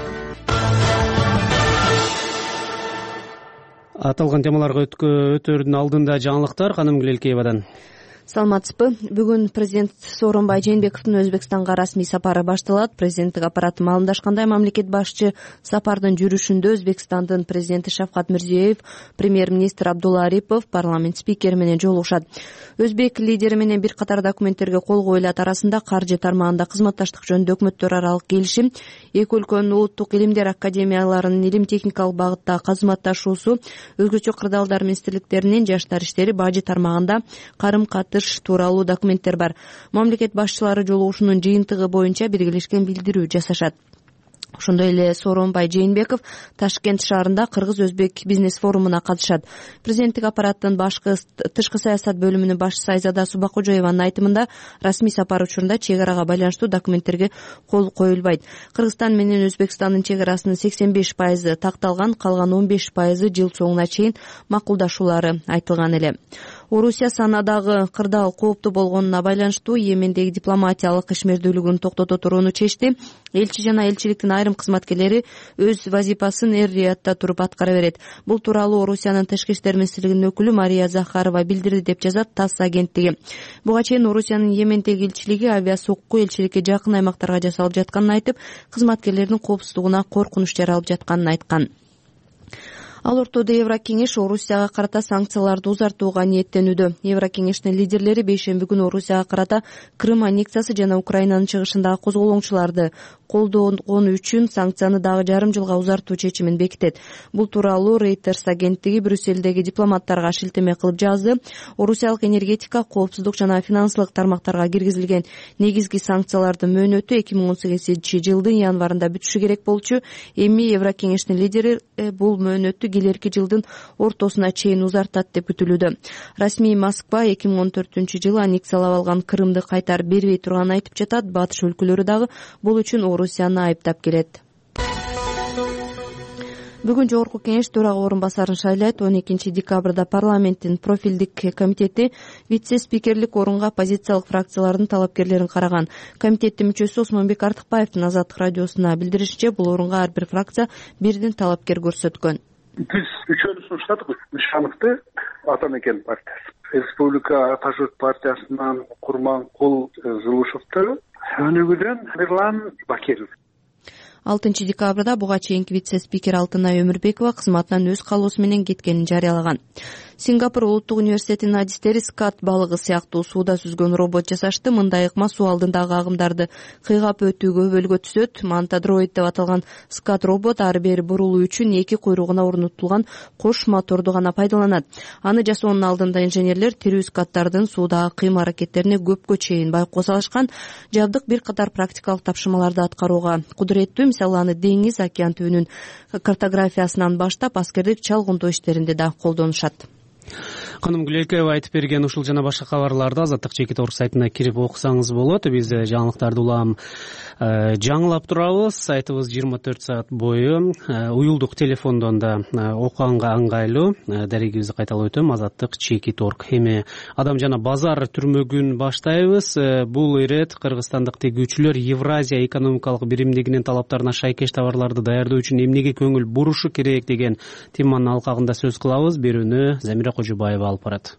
Аталган темаларга өтөрдүн алдында жаңылыктар. Ханым Гүлелкеевадан. Саламатсызбы. Бүгүн президент Сооронбай Жээнбековдун Өзбекстанга расмий сапары башталат. Президенттик аппараты маалымдашкандай, мамлекет башчы сапардын жүрүшүндө Өзбекстандын президенти Шавкат Мирзиёев, премьер-министр Абдулла Арипов, парламент спикери менен жолугушат. Өзбек лидери менен бир катар документтерге кол коюлат. Арасында каржы тармагында кызматташтык жөнүндө өкмөттөр аралык келишим, эки өлкөнүн улуттук илимдер академияларынын илим техникалык багытта кызматташуусу, өзгөчө кырдаалдар министрликтеринин жаштар иштери, бажы тармагында карым-катыш тууралуу документтер бар. Мамлекет башчылары жолугушуунун жыйынтыгы боюнча биргелешкен билдирүү жасашат. Ошондой эле Сооронбай Жээнбеков Ташкент шаарында Кыргыз-Өзбек бизнес форумуна катышат. Президенттик аппараттын башкы тышкы саясат бөлүмүнүн башчысы Айзада Субакожоеванын айтымында, расмий сапар учурунда чек арага байланыштуу документтерге кол коюлбайт. Кыргызстан менен Өзбекстандын чек арасынын 85% такталган, калган 15% жыл соңуна чейин макулдашуулары айтылган эле. Орусия санадагы кырдаал кооптуу болгонуна байланыштуу Йемендеги дипломатиялык ишмердүүлүгүн токтото турууну чечти. Элчи жана элчиликтин айрым кызматкерлери өз вазифасын эр-риядда туруп аткара берет. Бул тууралуу Орусиянын тышкы иштер министрлигинин өкүлү Мария Захарова билдирди деп жазат ТАСС агенттиги. Буга чейин Орусиянын Йемендеги элчилиги авиасокку элчиликке жакын аймактарга жасалып жатканын айтып, кызматкерлердин коопсуздугуна коркунуч жаралып жатканын айткан. Ал ортодо Еврокеңеш Орусияга карата санкцияларды узартууга ниеттенүүдө. Еврокеңештин лидерлери бейшемби күнү Орусияга карата Крым аннексиясы жана Украинанын чыгышындагы козголоңчуларды колдогону үчүн санкцияны дагы жарым жылга узартуу чечимин бекитет. Бул тууралуу Reuters агенттиги Брюссельдеги дипломаттарга шилтеме кылып жазды. Орусиялык энергетика, коопсуздук жана финансылык тармактарга киргизилген негизги санкциялардын мөөнөтү 2018-жылдын январында бүтүшү керек болчу. Эми Еврокеңештин лидери бул мөөнөттү келерки жылдын ортосуна чейин узартат деп күтүлүүдө. Расмий Москва 2014-жылы аннексиялап алган Крымды кайтарып бербей турганын айтып жатат. Батыш өлкөлөрү дагы бул үчүн Орусияны айыптап келет. Бүгүн Жогорку Кеңеш төрага орун басарын шайлайт. 12 декабрда парламенттин профилдик комитети вице-спикерлик орунга оппозициялык фракциялардын талапкерлерин караган. Комитеттин мүчөсү Осмонбек Артыкбаевдин Азаттык радиосуна билдиришинче, бул орунга ар бир фракция бирден талапкер көрсөткөн. Биз үчөөнү сунуштадык. Нышановду Атамекен партиясы, Республика Ата журт партиясынан Курманкул Жылушевду, Өнүгүүдөн Мирлан Бакиров. 6 декабрда буга чейинки вице-спикер Алтынай Өмүрбекова кызматынан өз калоосу менен кеткенин жарыялаган. Сингапур улуттук университетинин адистери скат балыгы сыяктуу сууда сүзгөн робот жасашты. Мындай ыкма суу алдындагы агымдарды кыйгап өтүүгө өбөлгө түзөт. Мантадроид деп аталган скат робот ары бери бурулуу үчүн эки куйругуна орнотулган кош моторду гана пайдаланат. Аны жасоонун алдында инженерлер тирүү скаттардын суудагы кыймыл аракеттерине көпкө чейин байкоо салышкан. Жабдык бир катар практикалык тапшырмаларды аткарууга кудуреттүү. Мисалы, аны деңиз, океан түбүнүн картографиясынан баштап аскердик чалгындоо иштеринде да колдонушат. Каным Гүлекова айтып берген ушул жана башка кабарларды Азаттык Чекит Орг сайтына кирип окусаңыз болот. Биз жаңылыктарды улам жаңылап турабыз. Сайтыбыз 24 саат бою уюлдук телефондон да окуганга ыңгайлуу. Дарегибизди кайталап өтөм: Азаттык Чекит Орг. Эми адам жана базар түрмөгүн баштайбыз. Бул ирет кыргызстандык тегүүчүлөр Евразия экономикалык биримдигинин талаптарына шайкеш товарларды даярдоо үчүн эмнеге көңүл бурушу керек деген теманын алкагында сөз кылабыз. Берүүнү Замира Кожубаева алып барат.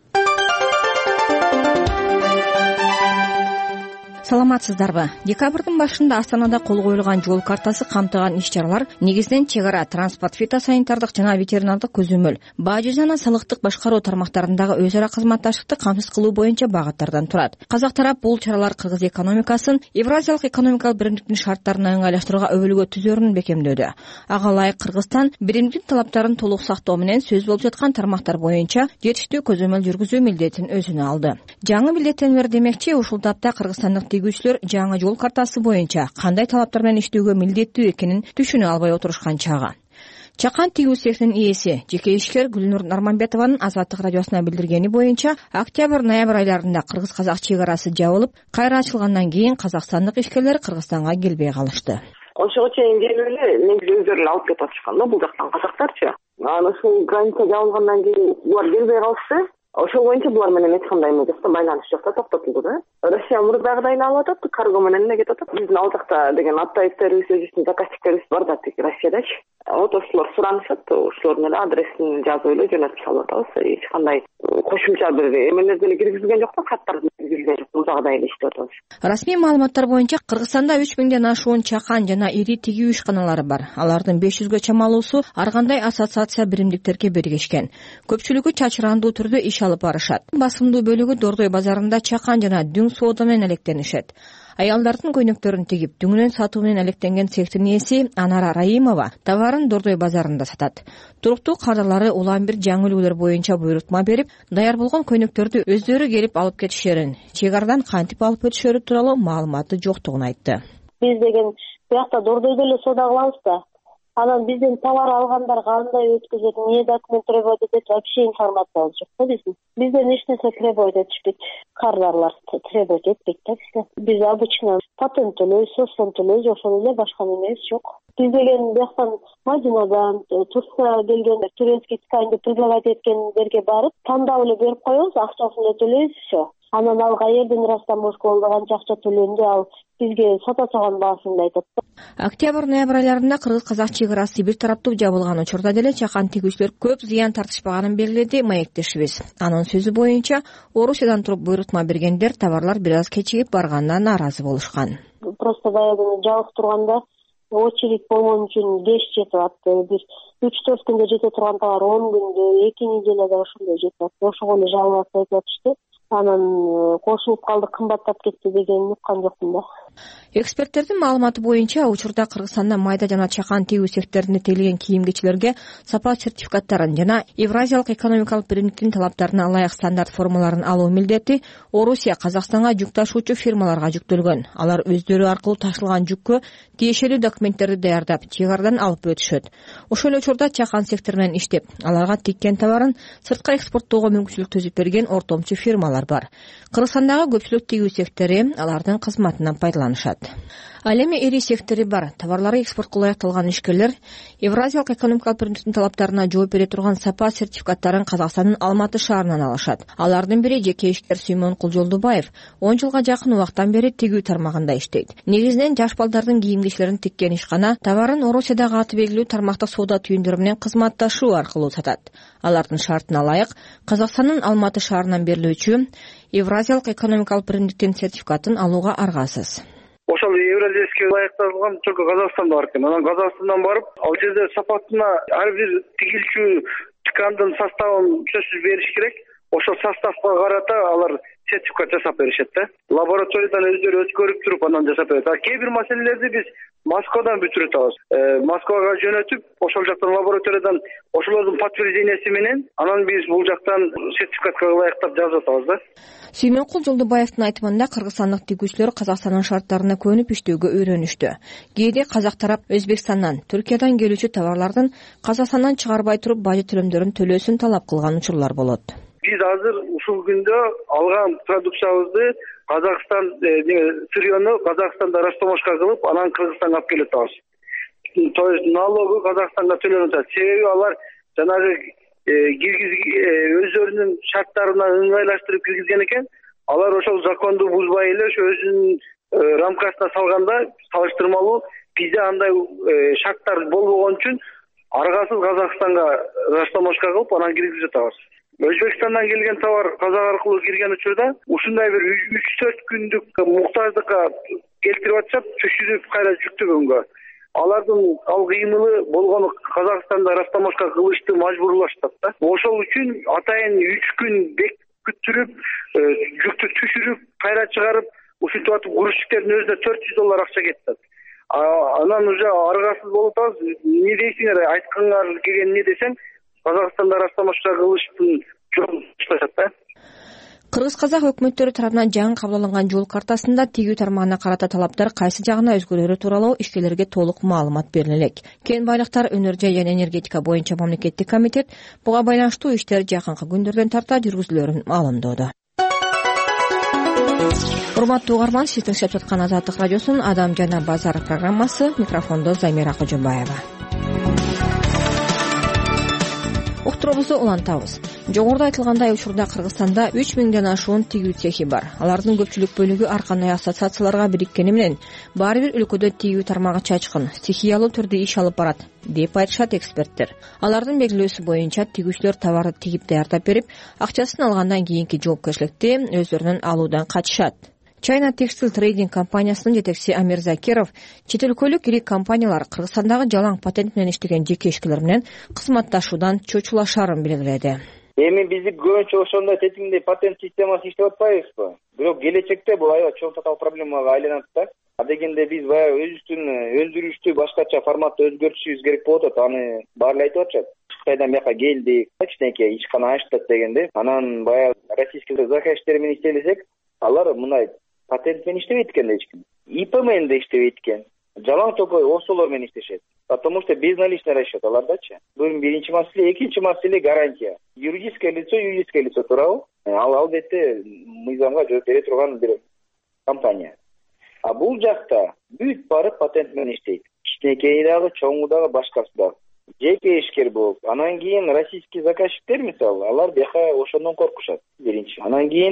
Саламатсыздарбы? Декабрдын башында Астанада кол коюлган жол картасы камтыган иш-чаралар негизинен чек ара, транспорт, фитосанитардык жана ветеринардык көзөмөл, бажы жана салыктык башкаруу тармактарындагы өз ара кызматташтыкты камсыз кылуу боюнча багыттардан турат. Казак тарап бул чаралар кыргыз экономикасын Евразиялык экономикалык биримдиктин шарттарына ыңгайлаштырууга өбөлгө түзөрүн бекемдөөдө. Ага ылайык Кыргызстан биримдиктин талаптарын толук сактоо менен сөз болуп жаткан тармактар боюнча жетиштүү көзөмөл жүргүзүү милдетин өзүнө алды. Жаңы милдеттенүүлөр демекчи, ушул тапта кыргызстандык тегүүчүлөр жаңы жол картасы боюнча кандай талаптар менен иштөөгө милдеттүү экенин түшүнө албай отурушкан чагы. Чакан тигүү цехинин ээси жеке ишкер Гүлнур Нарманбетованын Азаттык радиосуна билдиргени боюнча, октябрь-ноябрь айларында кыргыз-казак чек арасы жабылып, кайра ачылгандан кийин казакстандык ишкерлер Кыргызстанга келбей калышты. Ошого чейин келип эле негизи өздөрү эле алып кетип атышкан да, бул жактан казактарчы. Анан ушул граница жабылгандан кийин булар келбей калышты. Ошол боюнча булар менен эч кандай байланыш жок да, токтотулду да. Россия мурдагыдай эле алып атат, карго менен эле кетип атат. Биздин ал жакта деген оттайыктарыбыз, өзүбүздүн заказчиктерибиз бар да, тиги Россиядачы. Вот ошолор суранышат, ошолордун эле адресин жазып эле жөнөтүп салып атабыз. Эч кандай кошумча бир эмелерди эле киргизген жок да, каттарды киргизген жок. Мурдагыдай эле иштеп атабыз. Расмий маалыматтар боюнча Кыргызстанда 3000ден ашуун чакан жана ири тигүү ишканалары бар. Алардын 500гө чамалуусу ар кандай ассоциация биримдиктерге биригишкен. Көпчүлүгү чачырандуу түрдө иш алып барышат. Басымдуу бөлүгү Дордой базарында чакан жана дүң соода менен алектенишет. Аялдардын көйнөктөрүн тигип, дүңүнөн сатуу менен алектенген цехтин ээси Анара Раимова товарын Дордой базарында сатат. Туруктуу кардарлары улам бир жаңы үлгүлөр боюнча буйрутма берип, даяр болгон көйнөктөрдү өздөрү келип алып кетишерин, чек арадан кантип алып өтүшөрү тууралуу маалыматы жоктугун айтты. Биз деген биякта Дордойдо эле соода кылабыз да. Анан бизден товар алгандар кандай өткөзөт, эмне документ требует этет, вообще информациябыз жок да биздин. Бизден эч нерсе требует этишпейт. Кардарлар требует этпейт да бизге. Биз обычно патент төлөйбүз, соцфонд төлөйбүз, ошол эле, башка нерсе жок. Биз деген бияктан Мадинадан, Турцияга келген, турецкий тканьды предлагать эткендерге барып, тандап эле берип коебуз, акчасын эле төлөйбүз, всё. Анан ал каерден растаможка болду, канча акча төлөндү, ал бизге сата салган баасында айтат. Октябрь-ноябрь айларында кыргыз-казак чек арасы бир тараптуу жабылган учурда деле чакан тигүүчүлөр көп зыян тартышпаганын белгиледи маектешибиз. Анын сөзү боюнча, Орусиядан туруп буйрутма бергендер товарлар бир аз кечигип барганына нааразы болушкан. Просто баягы жабык турганда очередь болгон үчүн кеч жетип атты. Бир 3-4 күндө жете турган товар 10 күндө, 2 неделяда ошондой жетип атты. Ошого эле жабылып айтып атышты. Анан кошулуп калды, кымбаттап кетти дегенин уккан жокмун да. Эксперттердин маалыматы боюнча, учурда Кыргызстанда майда жана чакан тигүү цехтерине тегилген кийим-кечилерге сапа сертификаттарын жана Евразиялык экономикалык биримдиктин талаптарына ылайык стандарт формаларын алуу милдети Орусия, Казакстанга жүк ташуучу фирмаларга жүктөлгөн. Алар өздөрү аркылуу ташылган жүккө тиешелүү документтерди даярдап, чек арадан алып өтүшөт. Ошол эле учурда чакан секторунан иштеп, аларга тиккен товарын сыртка экспорттоого мүмкүнчүлүк түзүп берген ортомчу фирмалар бар. Кыргызстандагы көпчүлүк тигүү цехтери алардын кызматынан пайдаланышат. Ал эми ири сектори бар. Товарлары экспортко ылайыкталган ишкерлер Евразиялык экономикалык биримдиктин талаптарына жооп бере турган сапа сертификаттарын Казакстандын Алматы шаарынан алышат. Алардын бири жеке ишкер Сүймөнкул Жолдубаев 10 жылга жакын убактан бери тигүү тармагында иштейт. Негизинен жаш балдардын кийим-кечилерин тиккен ишкана товарын Орусиядагы аты белгилүү тармактык соода түйүндөрү менен кызматташуу аркылуу сатат. Алардын шартына ылайык Казакстандын Алматы шаарынан берилүүчү Евразиялык экономикалык биримдиктин сертификатын алууга аргасыз. Ошол евразийский ылайыкталган только Казакстанда бар экен. Анан Казакстандан барып, ал жерде сапатына ар бир тигилчү ткандын составын сөзсүз бериш керек. Ошол составга карата алар сертификат жасап беришет да. Лабораториядан өздөрү өткөрүп туруп анан жасап берет. А кээ бир маселелерди биз Москвадан бүтүрүп атабыз. Москвага жөнөтүп, ошол жактан лабораториядан ошолордун подтвержденияси менен анан биз бул жактан сертификатка ылайыктап жазып атабыз да. Сүймөнкул Жолдубаевдин айтымында кыргызстандык тигүүчүлөр Казакстандын шарттарына көнүп иштөөгө үйрөнүштү. Кээде Казак тарап Өзбекстандан, Түркиядан келүүчү товарлардын Казакстандан чыгарбай туруп бажы төлөмдөрүн төлөөсүн талап кылган учурлар болот. биз азыр ушул күндө алган продукциябызды Казакстан сырьёну Казакстанда растаможка кылып, анан Кыргызстанга алып келип атабыз. То есть налогу Казакстанга төлөнүп атат. Себеби алар жанагы өздөрүнүн шарттарына ыңгайлаштырып киргизген экен. Алар ошол законду бузбай эле ошо өзүнүн рамкасына салганда салыштырмалуу бизде андай шарттар болбогон үчүн аргасыз Казакстанга растаможка кылып, анан киргизип жатабыз. Өзбекстандан келген товар Казак аркылуу кирген учурда ушундай бир 3-4 күндүк муктаждыкка келтирип атышат, түшүрүп кайра жүктөгөнгө. Алардын ал кыймылы болгону Казакстанда растаможка кылышты мажбурлашат да. Ошол үчүн атайын 3 күн бек күттүрүп, жүктү түшүрүп, кайра чыгарып, ушинтип атып грузчиктердин өзүнө $400 акча кетет. Анан уже аргасыз болуп атабыз. Эмне дейсиңер, айтканга келген эмне десең, Казакстанда растаможка кылыштын жолун ташташат да. Кыргыз-казак өкмөттөрү тарабынан жаңы кабыл алынган жол картасында тигүү тармагына карата талаптар кайсы жагына өзгөрөөрү тууралуу ишкерлерге толук маалымат берилет. Кен байлыктар, өнөр-жай жана энергетика боюнча мамлекеттик комитет буга байланыштуу иштер жакынкы күндөрдөн тарта жүргүзүлөөрүн маалымдоодо. Урматтуу угарман, сиз тыңдап жаткан Азаттык радиосунун Адам жана базар программасы. Микрофондо Замира Кожобаева. Уктуруубузду улантабыз. Жогоруда айтылгандай, учурда Кыргызстанда 3000ден ашуун тигүү цехи бар. Алардын көпчүлүк бөлүгү ар кандай ассоциацияларга бириткени менен баары бир өлкөдө тигүү тармагы чачкын, стихиялуу түрдө иш алып барат, деп айтышат эксперттер. Алардын белгилөөсү боюнча тигүүчүлөр товарды тигип даярдап берип, акчасын алгандан кийинки жоопкерчиликти өздөрүнүн алуудан качышат. China Textile Trading компаниясынын жетекчиси Амир Закиров чет өлкөлүк ири компаниялар Кыргызстандагы жалаң патент менен иштеген жеке ишкерлер менен кызматташуудан чочулашарын белгиледи. Эми бизди көбүнчө ошондой тетиңдей патент системасы иштеп атпайбызбы? Бирок келечекте бул аябай чоң татаал проблемага айланат да. Адегенде биз баягы өзүбүздүн өндүрүштү башкача форматта өзгөртүшүбүз керек болуп атат. Аны баары айтып атышат. Кытайдан бияка келдик, кичинекей ишкана ачтык дегенде, анан баягы российский заказчиктер менен иштелесек, алар мындай патент менен иштебейт экен эчким. ИП менен да иштебейт экен. Жалаң токой осолор менен иштешет. Потому что безналичный расчет алардачы. Бул биринчи маселе, экинчи маселе гарантия. Юридическое лицо туурабы? Ал албетте мыйзамга жооп бере турган бир компания. А бул жакта бүт барып патент менен иштейт. Кичинекей дагы, чоңу дагы, башкасы дагы. Жеке ишкер болуп, анан кийин российский заказчиктер мисалы, алар бияка ошондон коркушат. Биринчи. Анан кийин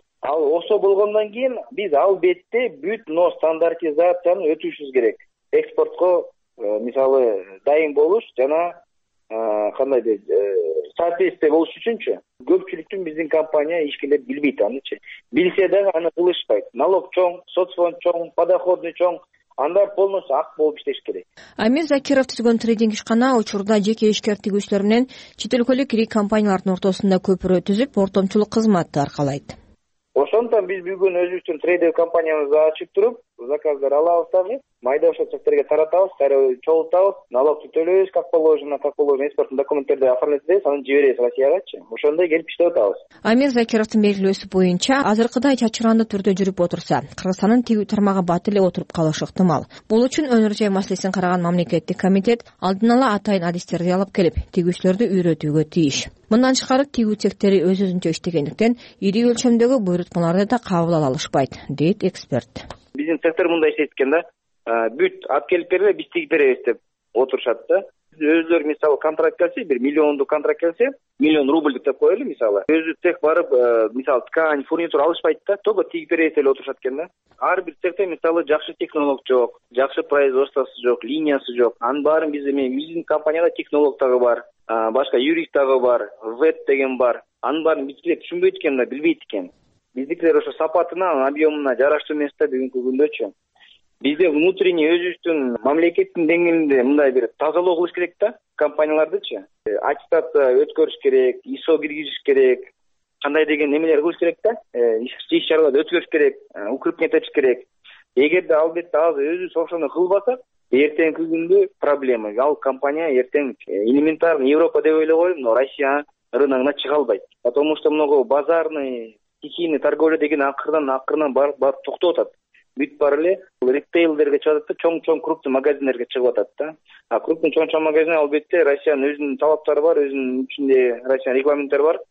ал осо болгондон кийин биз албетте бүт стандартизацияны өтүшүбүз керек. Экспортко мисалы дайын болуш жана кандай дейт, соответствие болуш үчүнчү. Көпчүлүктүн биздин компания ишкерлер билбейт анычы. Билсе дагы аны кылышпайт. Налог чоң, соцфонд чоң, подоходный чоң. Анда полностью ак болуп иштеш керек. Амир Закиров түзгөн трейдинг ишкана учурда жеке ишкер тигүүчүлөр менен чет өлкөлүк ири компаниялардын ортосунда көпүрө түзүп, ортомчулук кызматты аркалайт. Ошондон биз бүгүн өзүбүздүн трейдинг компаниябызды ачып туруп, заказдар алабыз дагы, майда ошол цехтерге таратабыз, кайра чогултабыз, налогду төлөйбүз, как положено, экспорттун документтерди оформлетебиз, анан жиберебиз Россиягачы. Ошондой келип иштеп атабыз. Амир Закировдун белгилөөсү боюнча, азыркыдай чачыранды түрдө жүрүп отурса, Кыргызстандын тигүү тармагы бат эле отуруп калышы ыктымал. Бул үчүн өнөр-жай маселесин караган мамлекеттик комитет алдын ала атайын адистерди алып келип, тигүүчүлөрдү үйрөтүүгө тийиш. Мындан тышкары тигүү цехтери өз-өзүнчө иштегендиктен ири өлчөмдөгү буйрутмаларды да кабыл ала алышпайт, дейт эксперт. Биздин цехтер мындай иштейт экен да. Бүт алып келип бергиле, биз тигип беребиз деп отурушат да. Өзлөрү мисалы контракт келсе, 1 миллиондук контракт келсе, 1 миллион рубльдик деп коелу мисалы. Өзү цех барып, мисалы ткань, фурнитура алышпайт да, только тигип беребиз деп отурушат экен да. Ар бир цехте мисалы жакшы технолог жок, жакшы производствосу жок, линиясы жок. Анын баарын биздин компанияда технолог дагы бар, башка юрист дагы бар, веб деген бар. Анын баарын биздикилер түшүнбөйт экен да, билбейт экен. Биздикилер ошо сапатына, объемуна жараштуу эмес да бүгүнкү күндөчү. Бизде внутренний өзүбүздүн мамлекеттин деңгээлинде мындай бир тазалоо кылыш керек да, компаниялардычы. Аттестация өткөрүш керек, ISO киргизиш керек, кандай деген немелер кылыш керек да, иш чараларды өткөрүш керек, укрупнять этиш керек. Эгерде албетте азыр өзүбүз ошону кылбасак, эртеңки күндө проблема. Ал компания эртең элементарно Европа деп ойлой коюп, Россия рыногуна чыга албайт. Потому что много базарный, стихийный торговля деген акырынан барып токтоп атат. Бүт бар эле ритейлдерге чыгып атат, чоң крупный магазиндерге чыгып атат да. А крупный чоң магазин албетте Россиянын өзүнүн талаптары бар, өзүнүн ичинде Россиянын регламенттери бар.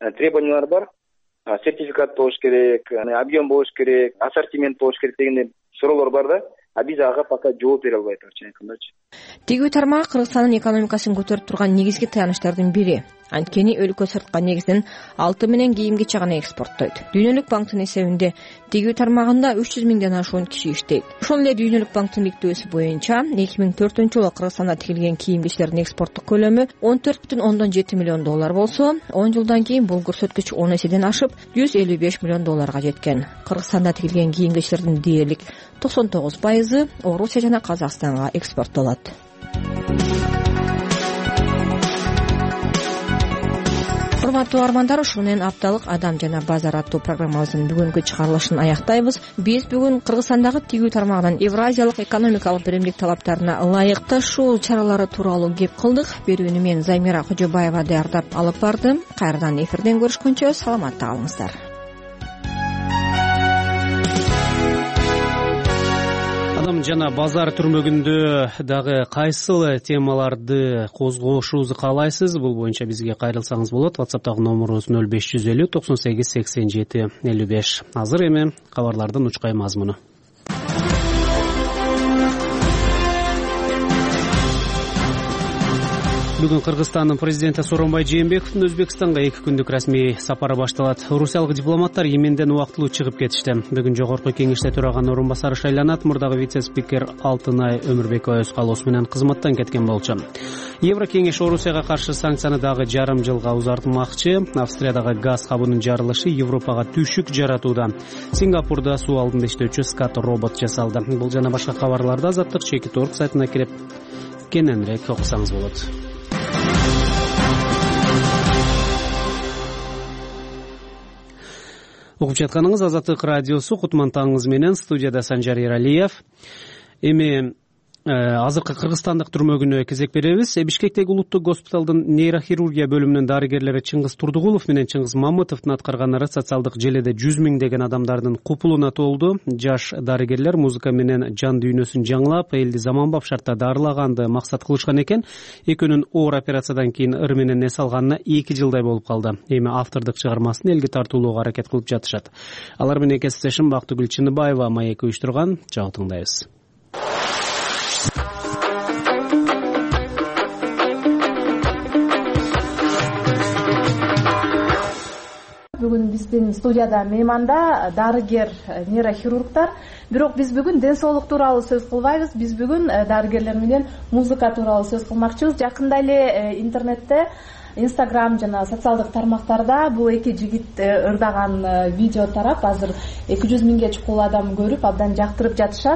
требованиялар бар. Сертификат болуш керек, объем болуш керек, ассортимент болуш керек дегендей суроолор бар да. Биз ага пока жооп бере албайт, чын айткандачы. Тигүү тармак Кыргызстандын экономикасын көтөрүп турган негизги таяныштардын бири. Анткени өлкө сыртка негизинен алтын менен кийимге чыгана экспорттойт. Дүйнөлүк банктын эсебинде тигүү тармагында 300 миңден ашуун киши иштейт. Ошол эле Дүйнөлүк банктын иктөөсү боюнча 2004-жылы Кыргызстанда тигилген кийим-кечилердин экспорттук көлөмү 14,7 миллион доллар болсо, 10 жылдан кийин бул көрсөткүч 10 эседен ашып 155 миллион долларга жеткен. Кыргызстанда тигилген кийим-кечилердин дээрлик 99% Орусия жана Казакстанга экспорттолот. Урматтуу армандар, ушуну менен апталык Адам жана базар аттуу программабыздын бүгүнкү чыгарылышын аяктайбыз. Биз бүгүн Кыргызстандагы тигүү тармагынын Евразиялык экономикалык биримдик талаптарына ылайык ташуу чаралары тууралуу кеп кылдык. Берүүнү мен Займира Кожобаева даярдап алып бардым. Кайрадан эфирден көрүшкөнчө саламатта калыңыздар. Адам жана базар түрмөгүндө дагы кайсыл темаларды козгошуубузду каалайсыз? Бул боюнча бизге кайрылсаңыз болот. WhatsApp'тагы номерубуз 0550 98 87 55. Азыр эми кабарлардын учкай мазмуну. Бүгүн Кыргызстандын президенти Сооронбай Жээнбековдун Өзбекстанга 2 күндүк расмий сапары башталат. Русиялык дипломаттар Йеменден убактылуу чыгып кетишти. Бүгүн жогорку кеңеште тураган орун басары шайланат. Мурдагы вице-спикер Алтынай Өмүрбекова өз каалоосу менен кызматтан кеткен болчу. Евро кеңеш Орусияга каршы санкцияны дагы жарым жылга узартмакчы. Австриядагы газ кабынын жарылышы Европага түшүк жаратууда. Сингапурда суу алдында иштөөчү скат робот жасалды. Бул жана башка кабарларды Азаттык Чекит.org сайтына кирип кененирээк окусаңыз болот. Угуп жатканыңыз Азаттык радиосу, Кутман таңыңыз менен, студияда Санжар Эралиев. Эми азыркы Кыргызстандык түрмөгүнө кезек беребиз. Бишкектеги улуттук госпиталдын нейрохирургия бөлүмүнүн дарыгерлери Чыңгыз Турдугулов менен Чыңгыз Мамытовдун аткарганары социалдык желеде 100 миңдеген адамдардын купулуна толду. Жаш дарыгерлер музыка менен жан дүйнөсүн жаңылап, элди заманбап шартта дарылаганды максат кылышкан экен. Экөөнүн оор операциядан кийин ыр менен эс алганына 2 жылдай болуп калды. Эми автордук чыгармасын элге тартуулоого аракет кылып жатышат. Алар менен кесиптешим Бактыгүл Чыныбаева маек уюштурган. Жагы тыңдайбыз. Бүгүн биздин студияда мейманда дарыгер нейрохирургтар. Бирок биз бүгүн ден соолук тууралуу сөз кылбайбыз. Биз бүгүн дарыгерлер менен музыка тууралуу сөз кылмакчыбыз. Жакында эле интернетте, Instagram жана социалдык тармактарда бул эки жигит ырдаган видео тарап, азыр 200 миңге чукул адам көрүп, абдан жактырып жатышат.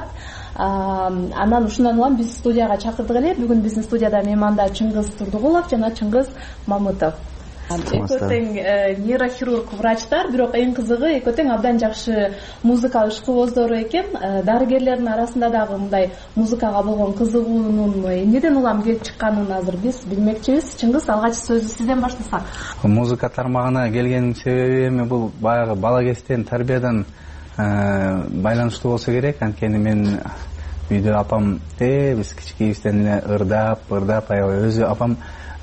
Анан ушундан улам биз студияга чакырдык эле. Бүгүн биздин студияда мейманда Чыңгыз Турдугулов жана Чыңгыз Мамытов. Экөө тең нейрохирург врачтар, бирок эң кызыгы экөө тең абдан жакшы музыка ишкыбоздору экен. Дарыгерлердин арасында дагы мындай музыкага болгон кызыгуунун эмнеден улам келип чыкканын азыр биз билмекчибиз. Чыңгыз, алгач сөздү сизден баштасак. Музыка тармагына келгеним себеби эми бул баягы бала кезден тарбиядан байланыштуу болсо керек. Анткени мен үйдө апам биз кичикебизден эле ырдап аябай өзү апам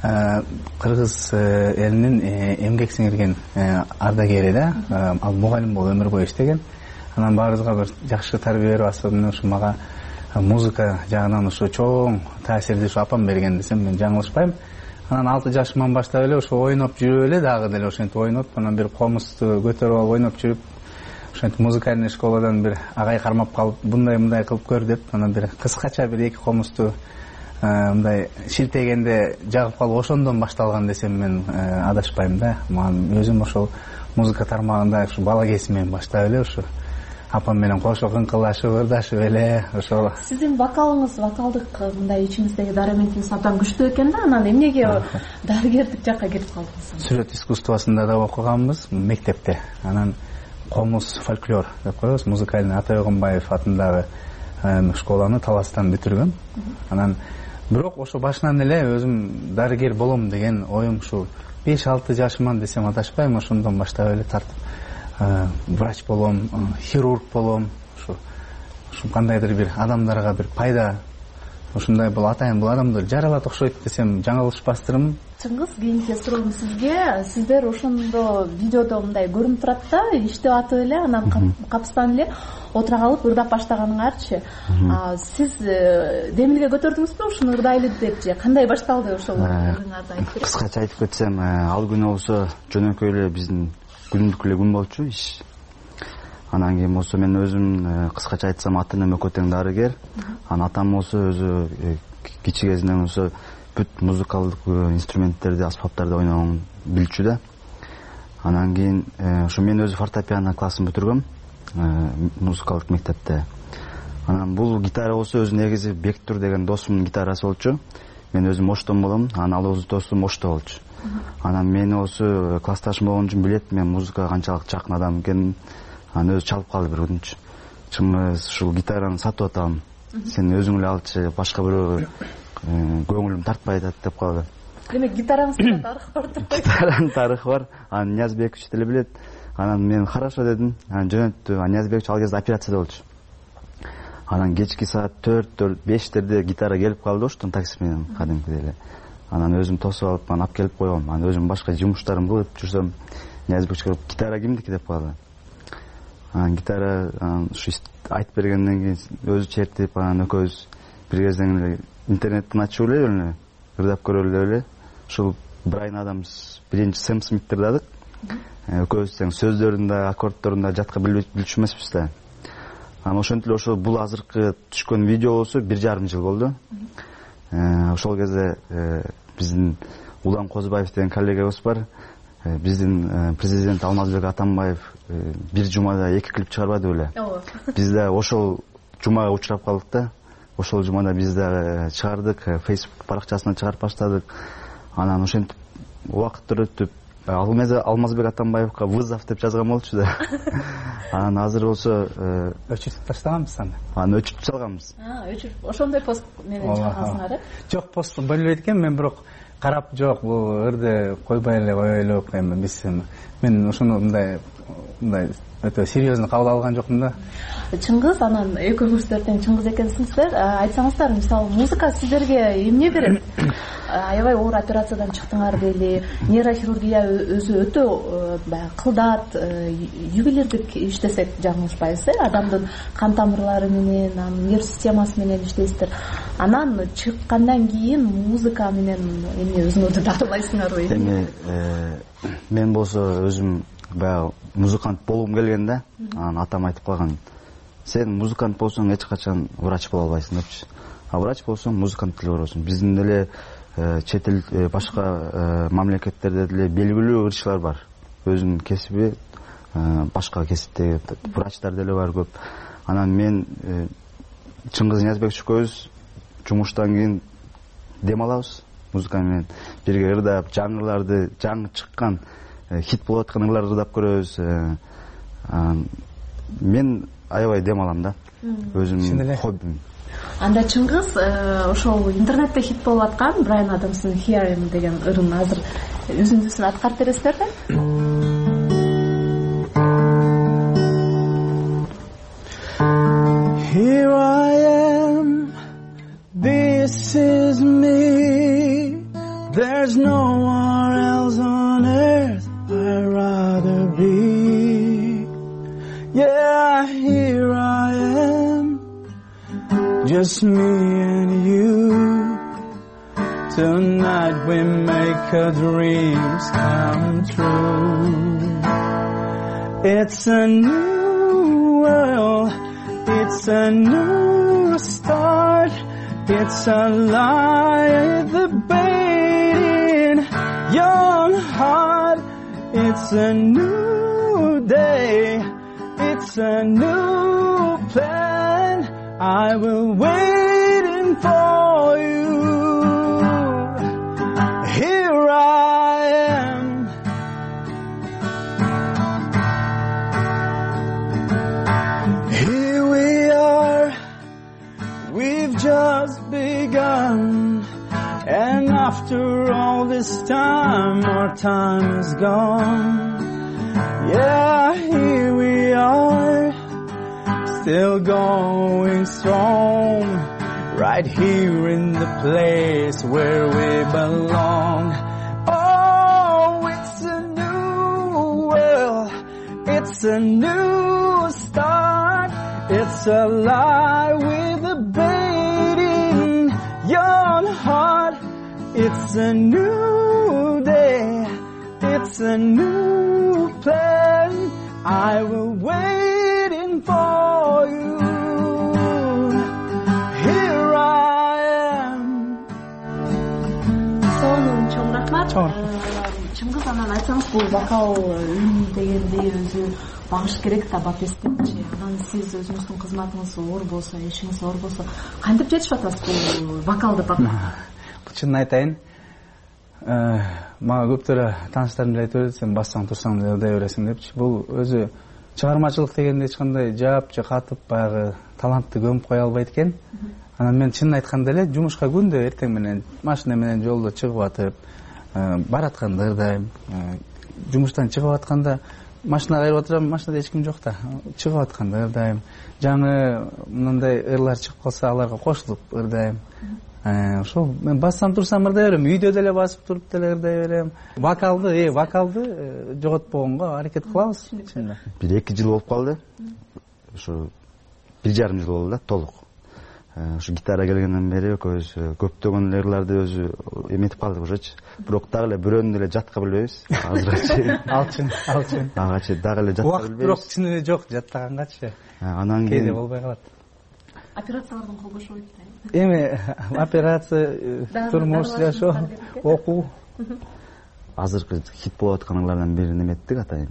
кыргыз элинин эмгек сиңирген ардагери да. Ал мугалим болуп өмүр бою иштеген. Анан баарыбызга бир жакшы тарбия берип, особенно ушу мага музыка жагынан ушу чоң таасирди ушу апам берген десем мен жаңылышпайм. Анан 6 жашыман баштап эле ушу ойноп жүрүп эле дагы деле ошентип ойноп, анан бир комузду көтөрүп алып ойноп жүрүп, ошентип музыкальный школадан бир агай кармап калып, мындай кылып көр деп, анан бир кыскача бир 2 комузду мындай шилтегенде жагып калып, ошондон башталган десем мен адашпайм да. Мен өзүм ошол музыка тармагында ушу бала кезимден баштап эле ушу апам менен кошо кыңкылдашып, ырдашып эле ошол. Сиздин вокалдык мындай ичиңиздеги дараментиңиз абдан күчтүү экен да. Анан эмнеге дарыгердик жакка кетип калдыңыз? Сүрөт искусствосунда да окуганбыз мектепте. Анан комуз фольклор деп коебуз, музыкальный Атай Огунбаев атындагы школаны Таластан бүтүргөм. Анан бирок ошо башынан эле өзүм дарыгер болом деген оюм ушу 5-6 жашыман десем адашпайм, ошондон баштап эле тартып врач болом, хирург болом, ушу кандайдыр бир адамдарга бир пайда ушундай бул атайын бул адамдар жаралат окшойт десем жаңылышпастырмын. Чыңгыз, кийинки суроом сизге. Сиздер ошондо видеодо мындай көрүнүп турат да, иштеп атып эле, анан капыстан эле отура калып ырдап баштаганыңарчы. Сиз демилге көтөрдүңүзбү ушуну ырдайлы деп же кандай башталды ошол ырыңарды айтып бересиз? Кыскача айтып кетсем, ал күнү болсо жөнөкөй эле биздин күндүк эле күн болчу иш. Анан кийин болсо мен өзүм кыскача айтсам ата-энем экөө тең дарыгер. Анан атам болсо өзү кичи кезинен болсо бүт музыкалдык инструменттерди, аспаптарды ойногонун билчү да. Анан кийин ошо мен өзү фортепиано классын бүтүргөм музыкалдык мектепте. Анан бул гитара болсо өзү негизи Бектур деген досумдун гитарасы болчу. Мен өзүм оштон болом, анан ал өзү досум ошто болчу. Анан мени болсо классташым болгон үчүн билет, мен музыкага канчалык жакын адам экенин. Анан өзү чалып калды бир күнчү. Чыңгыз, ушул гитараны сатып атам. Сен өзүң эле алчы, башка бирөө көңүлүм тартпай атат деп калды. Демек гитараңыздын тарыхы бар деп. Гитаранын тарыхы бар. Анан Ниязбекович деле билет. Анан мен хорошо дедим. Анан жөнөттү. Анан Ниязбекович ал кезде операцияда болчу. Анан кечки саат 4-5терде гитара келип калды оштон такси менен кадимкидей эле. Анан өзүм тосуп алып, анан алып келип койгом. Анан өзүм башка жумуштарымды кылып жүрсөм, Ниязбекович келип, гитара кимдики деп калды. Анан гитара ушу айтып бергенден кийин өзү чертип, анан экөөбүз бир кезден эле интернеттен ачып эле ырдап көрөлү эле. Ушул Брайан Адамс биринчи Сэм Смитти ырдадык. Экөөбүз тең сөздөрүн да, аккордторун да жатка билчү эмеспиз да. Анан ошентип эле ошол бул азыркы түшкөн видео болсо 1,5 жыл болду. Ошол кезде биздин Улан Козбаев деген коллегабыз бар. Биздин президент Алмазбек Атамбаев бир жумада 2 клип чыгарбады беле. Биз да ошол жумага учурап калдык да. Ошол жумада биз да чыгардык, Facebook баракчасына чыгарып баштадык. Анан ошентип убакыттар өтүп, Алмазбек Атамбаевга вызов деп жазган болчу да. Анан азыр болсо өчүрүп таштаганбыз аны. Анан өчүрүп салганбыз. Өчүрүп. Ошондой пост менен чыгаргансыңар, Жок, посту бөлбөйт экен, мен бирок карап жок, бул ырды койбой эле коелуп, эми биз мен ушуну мындай өтө серьезно кабыл алган жокмун да. Чыңгыз, анан экөөңүздөр тең Чыңгыз экенсиңиздер. Айтсаңыздар, мисалы, музыка сиздерге эмне берет? Аябай оор операциядан чыктыңар дейли. Нейрохирургия өзү өтө кылдат, ювелирдик иштесек жаңылышпайбыз, адамдын кан тамырлары менен, нерв системасы менен иштейсиздер. Анан чыккандан кийин музыка менен эмне өзүңөрдү дарылайсыңарбы? Эми мен болсо өзүм баягы музыкант болгум келген да. Анан атам айтып калган: "Сен музыкант болсоң эч качан врач боло албайсың" депчи. А врач болсоң музыкант деле болосуң. Биздин деле чет эл башка мамлекеттерде деле белгилүү ырчылар бар. Өзүнүн кесиби, башка кесиптеги врачтар деле бар көп. Анан мен Чыңгыз Ниязбекович экөөбүз жумуштан кийин дем алабыз. Музыка менен бирге ырдап, жаңы чыккан, хит болуп аткан ырларды ырдап көрөбүз. Мен аябай дем алам да. Өзүмдүн хоббим. Анда Чыңгыз ошол интернетте хит болуп аткан Брайан Адамстын Hear Him деген ырын азыр өзүңүздүн аткарып бересиздер да? Here I am, this is me. There's nowhere else on earth I'd rather be. Yeah, here I am, just me and you. Tonight we make our dreams come true. It's a new world, it's a new start. It's a light, the beating young heart. It's a new day, it's a new plan. I will waiting for you. Here I am. Here we are, we've just begun. And after all this time, our time is gone. Yeah, here we are, still going strong. Right right here in the place where we belong. Oh, it's a new world, it's a new start, it's a lie with a beating young heart. It's a new day, it's a new plan. I will waiting for you. Here I am. Сонун чоң рахмат. Чыңгыз анан айтсаңыз, бул вокал үн дегенде өзү багыш керек да батестипчи. Анан сиз өзүңүздүн кызматыңыз оор болсо, ишиңиз оор болсо, кантип жетишип атасыз бул вокалды бакка? Чынын айтайын, мага көптөрү тааныштарым эле айтып берет, сен бассаң турсаң да ырдай бересиң депчи. Бул өзү чыгармачылык дегенде эч кандай жаап же катып баягы талантты көмүп кое албайт экен. Анан мен чынын айтканда эле жумушка күндө эртең менен машина менен жолдо чыгып атып, баратканда ырдайм. Жумуштан чыгып атканда машинага кайрып отурам, машинада эч ким жок да. Чыгып атканда ырдайм. Жаңы мындай ырлар чыгып калса, аларга кошулуп ырдайм. Ошол мен бассам турсам ырдай берем, үйдө деле басып туруп деле ырдай берем. Вокалды жоготпогонго аракет кылабыз. 1-2 жыл болуп калды. Ошо 1,5 жыл болду да толук. Ошо гитара келгенден бери экөөбүз көптөгөн ырларды өзү эметип калдык ошочу. Бирок дагы эле бирөөнү деле жатка билбейбиз. Алчын. Агачы дагы эле жатка билбейбиз. Бирок чын эле жок жаттагангачы. Анан кийин болбой калат. Операциялардан кол бошобойт да. Эми операция, турмуш жашоо, окуу. Азыркы хит болуп аткан ырлардан бирин эметтик атайын.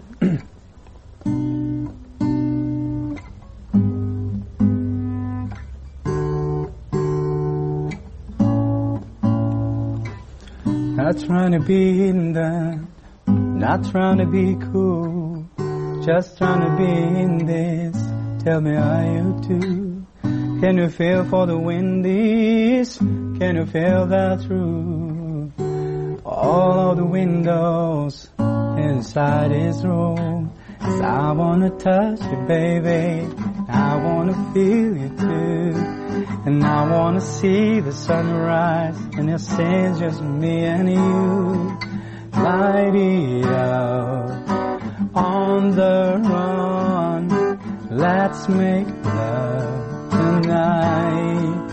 Not trying to be hidden down, not trying to be cool, just trying to be in this. Tell me how you do. Can you feel for the wind is? Can you feel that through all of the windows inside this room? 'Cause I wanna touch you, baby. I wanna feel you too. And I wanna see the sunrise, and it says just me and you. Light it up on the run. Let's make love tonight.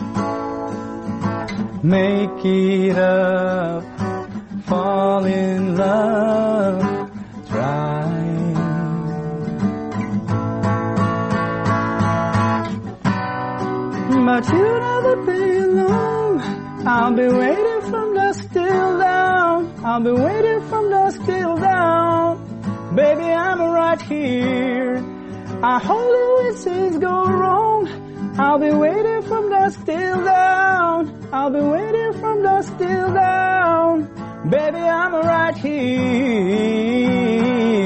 Make it up, fall in love, try. But you'll never be alone. I'll be waiting from dusk till dawn. I'll be waiting from dusk till dawn. Baby, I'm right here. I hold you when things go wrong. I'll be waiting from dusk till dawn. I'll be waiting from dusk till dawn. Baby, I'm right here.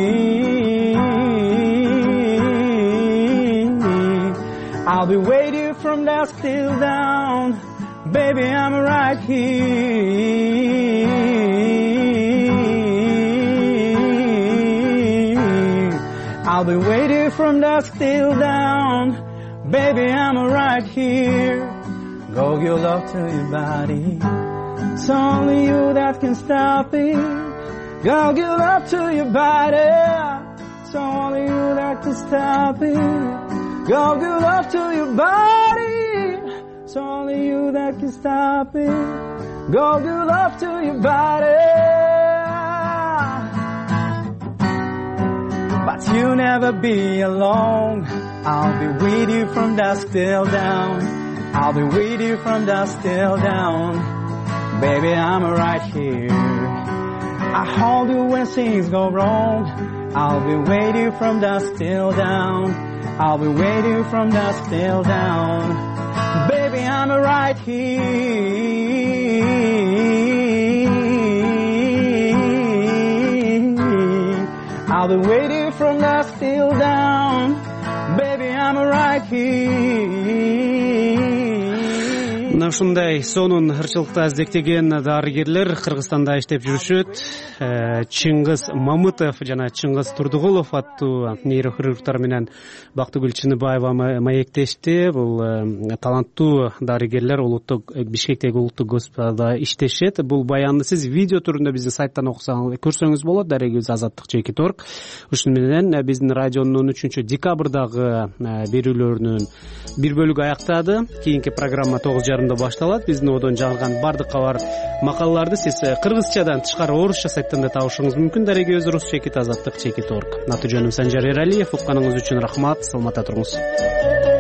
I'll be waiting from dusk till dawn. Baby, I'm right here. I'll be waiting from dusk till dawn. Baby, I'm right here. Go give love to your body. It's only you that can stop it. Go give love to your body. It's only you that can stop it. Go give love to your body. It's only you that can stop it. Go give love to your body. But you'll never be alone. I'll be with you from dusk till dawn. I'll be with you from dusk till dawn. Baby, I'm right here. I hold you when things go wrong. I'll be waiting from dusk till dawn. I'll be waiting from dusk till dawn. Baby, I'm right here. I'll be waiting from dusk till dawn. Baby, I'm right here. мына ушундай сонун ырчылыкты аздектеген дарыгерлер Кыргызстанда иштеп жүрүшөт. Чыңгыз Мамытов жана Чыңгыз Турдугулов аттуу нейрохирургтар менен Бактыгүл Чыныбаева маектешти. Бул таланттуу дарыгерлер Бишкектеги улуттук госпиталда иштешет. Бул баянды сиз видео түрүндө биздин сайттан көрсөңүз болот. Дарегибиз Азаттык.org. Ушуну менен биздин радионун 13 декабрдагы берүүлөрүнүн бир бөлүгү аяктады. Кийинки программа 9:30 башталат. Биздин одон жаңылган бардык кабар макалаларды сиз кыргызчадан тышкары орусча сайттан да табышыңыз мүмкүн. Дарегибиз Азаттык.org. Аты жөнүм Санжар Эралиев. Укканыңыз үчүн рахмат. Саламатта туруңуз.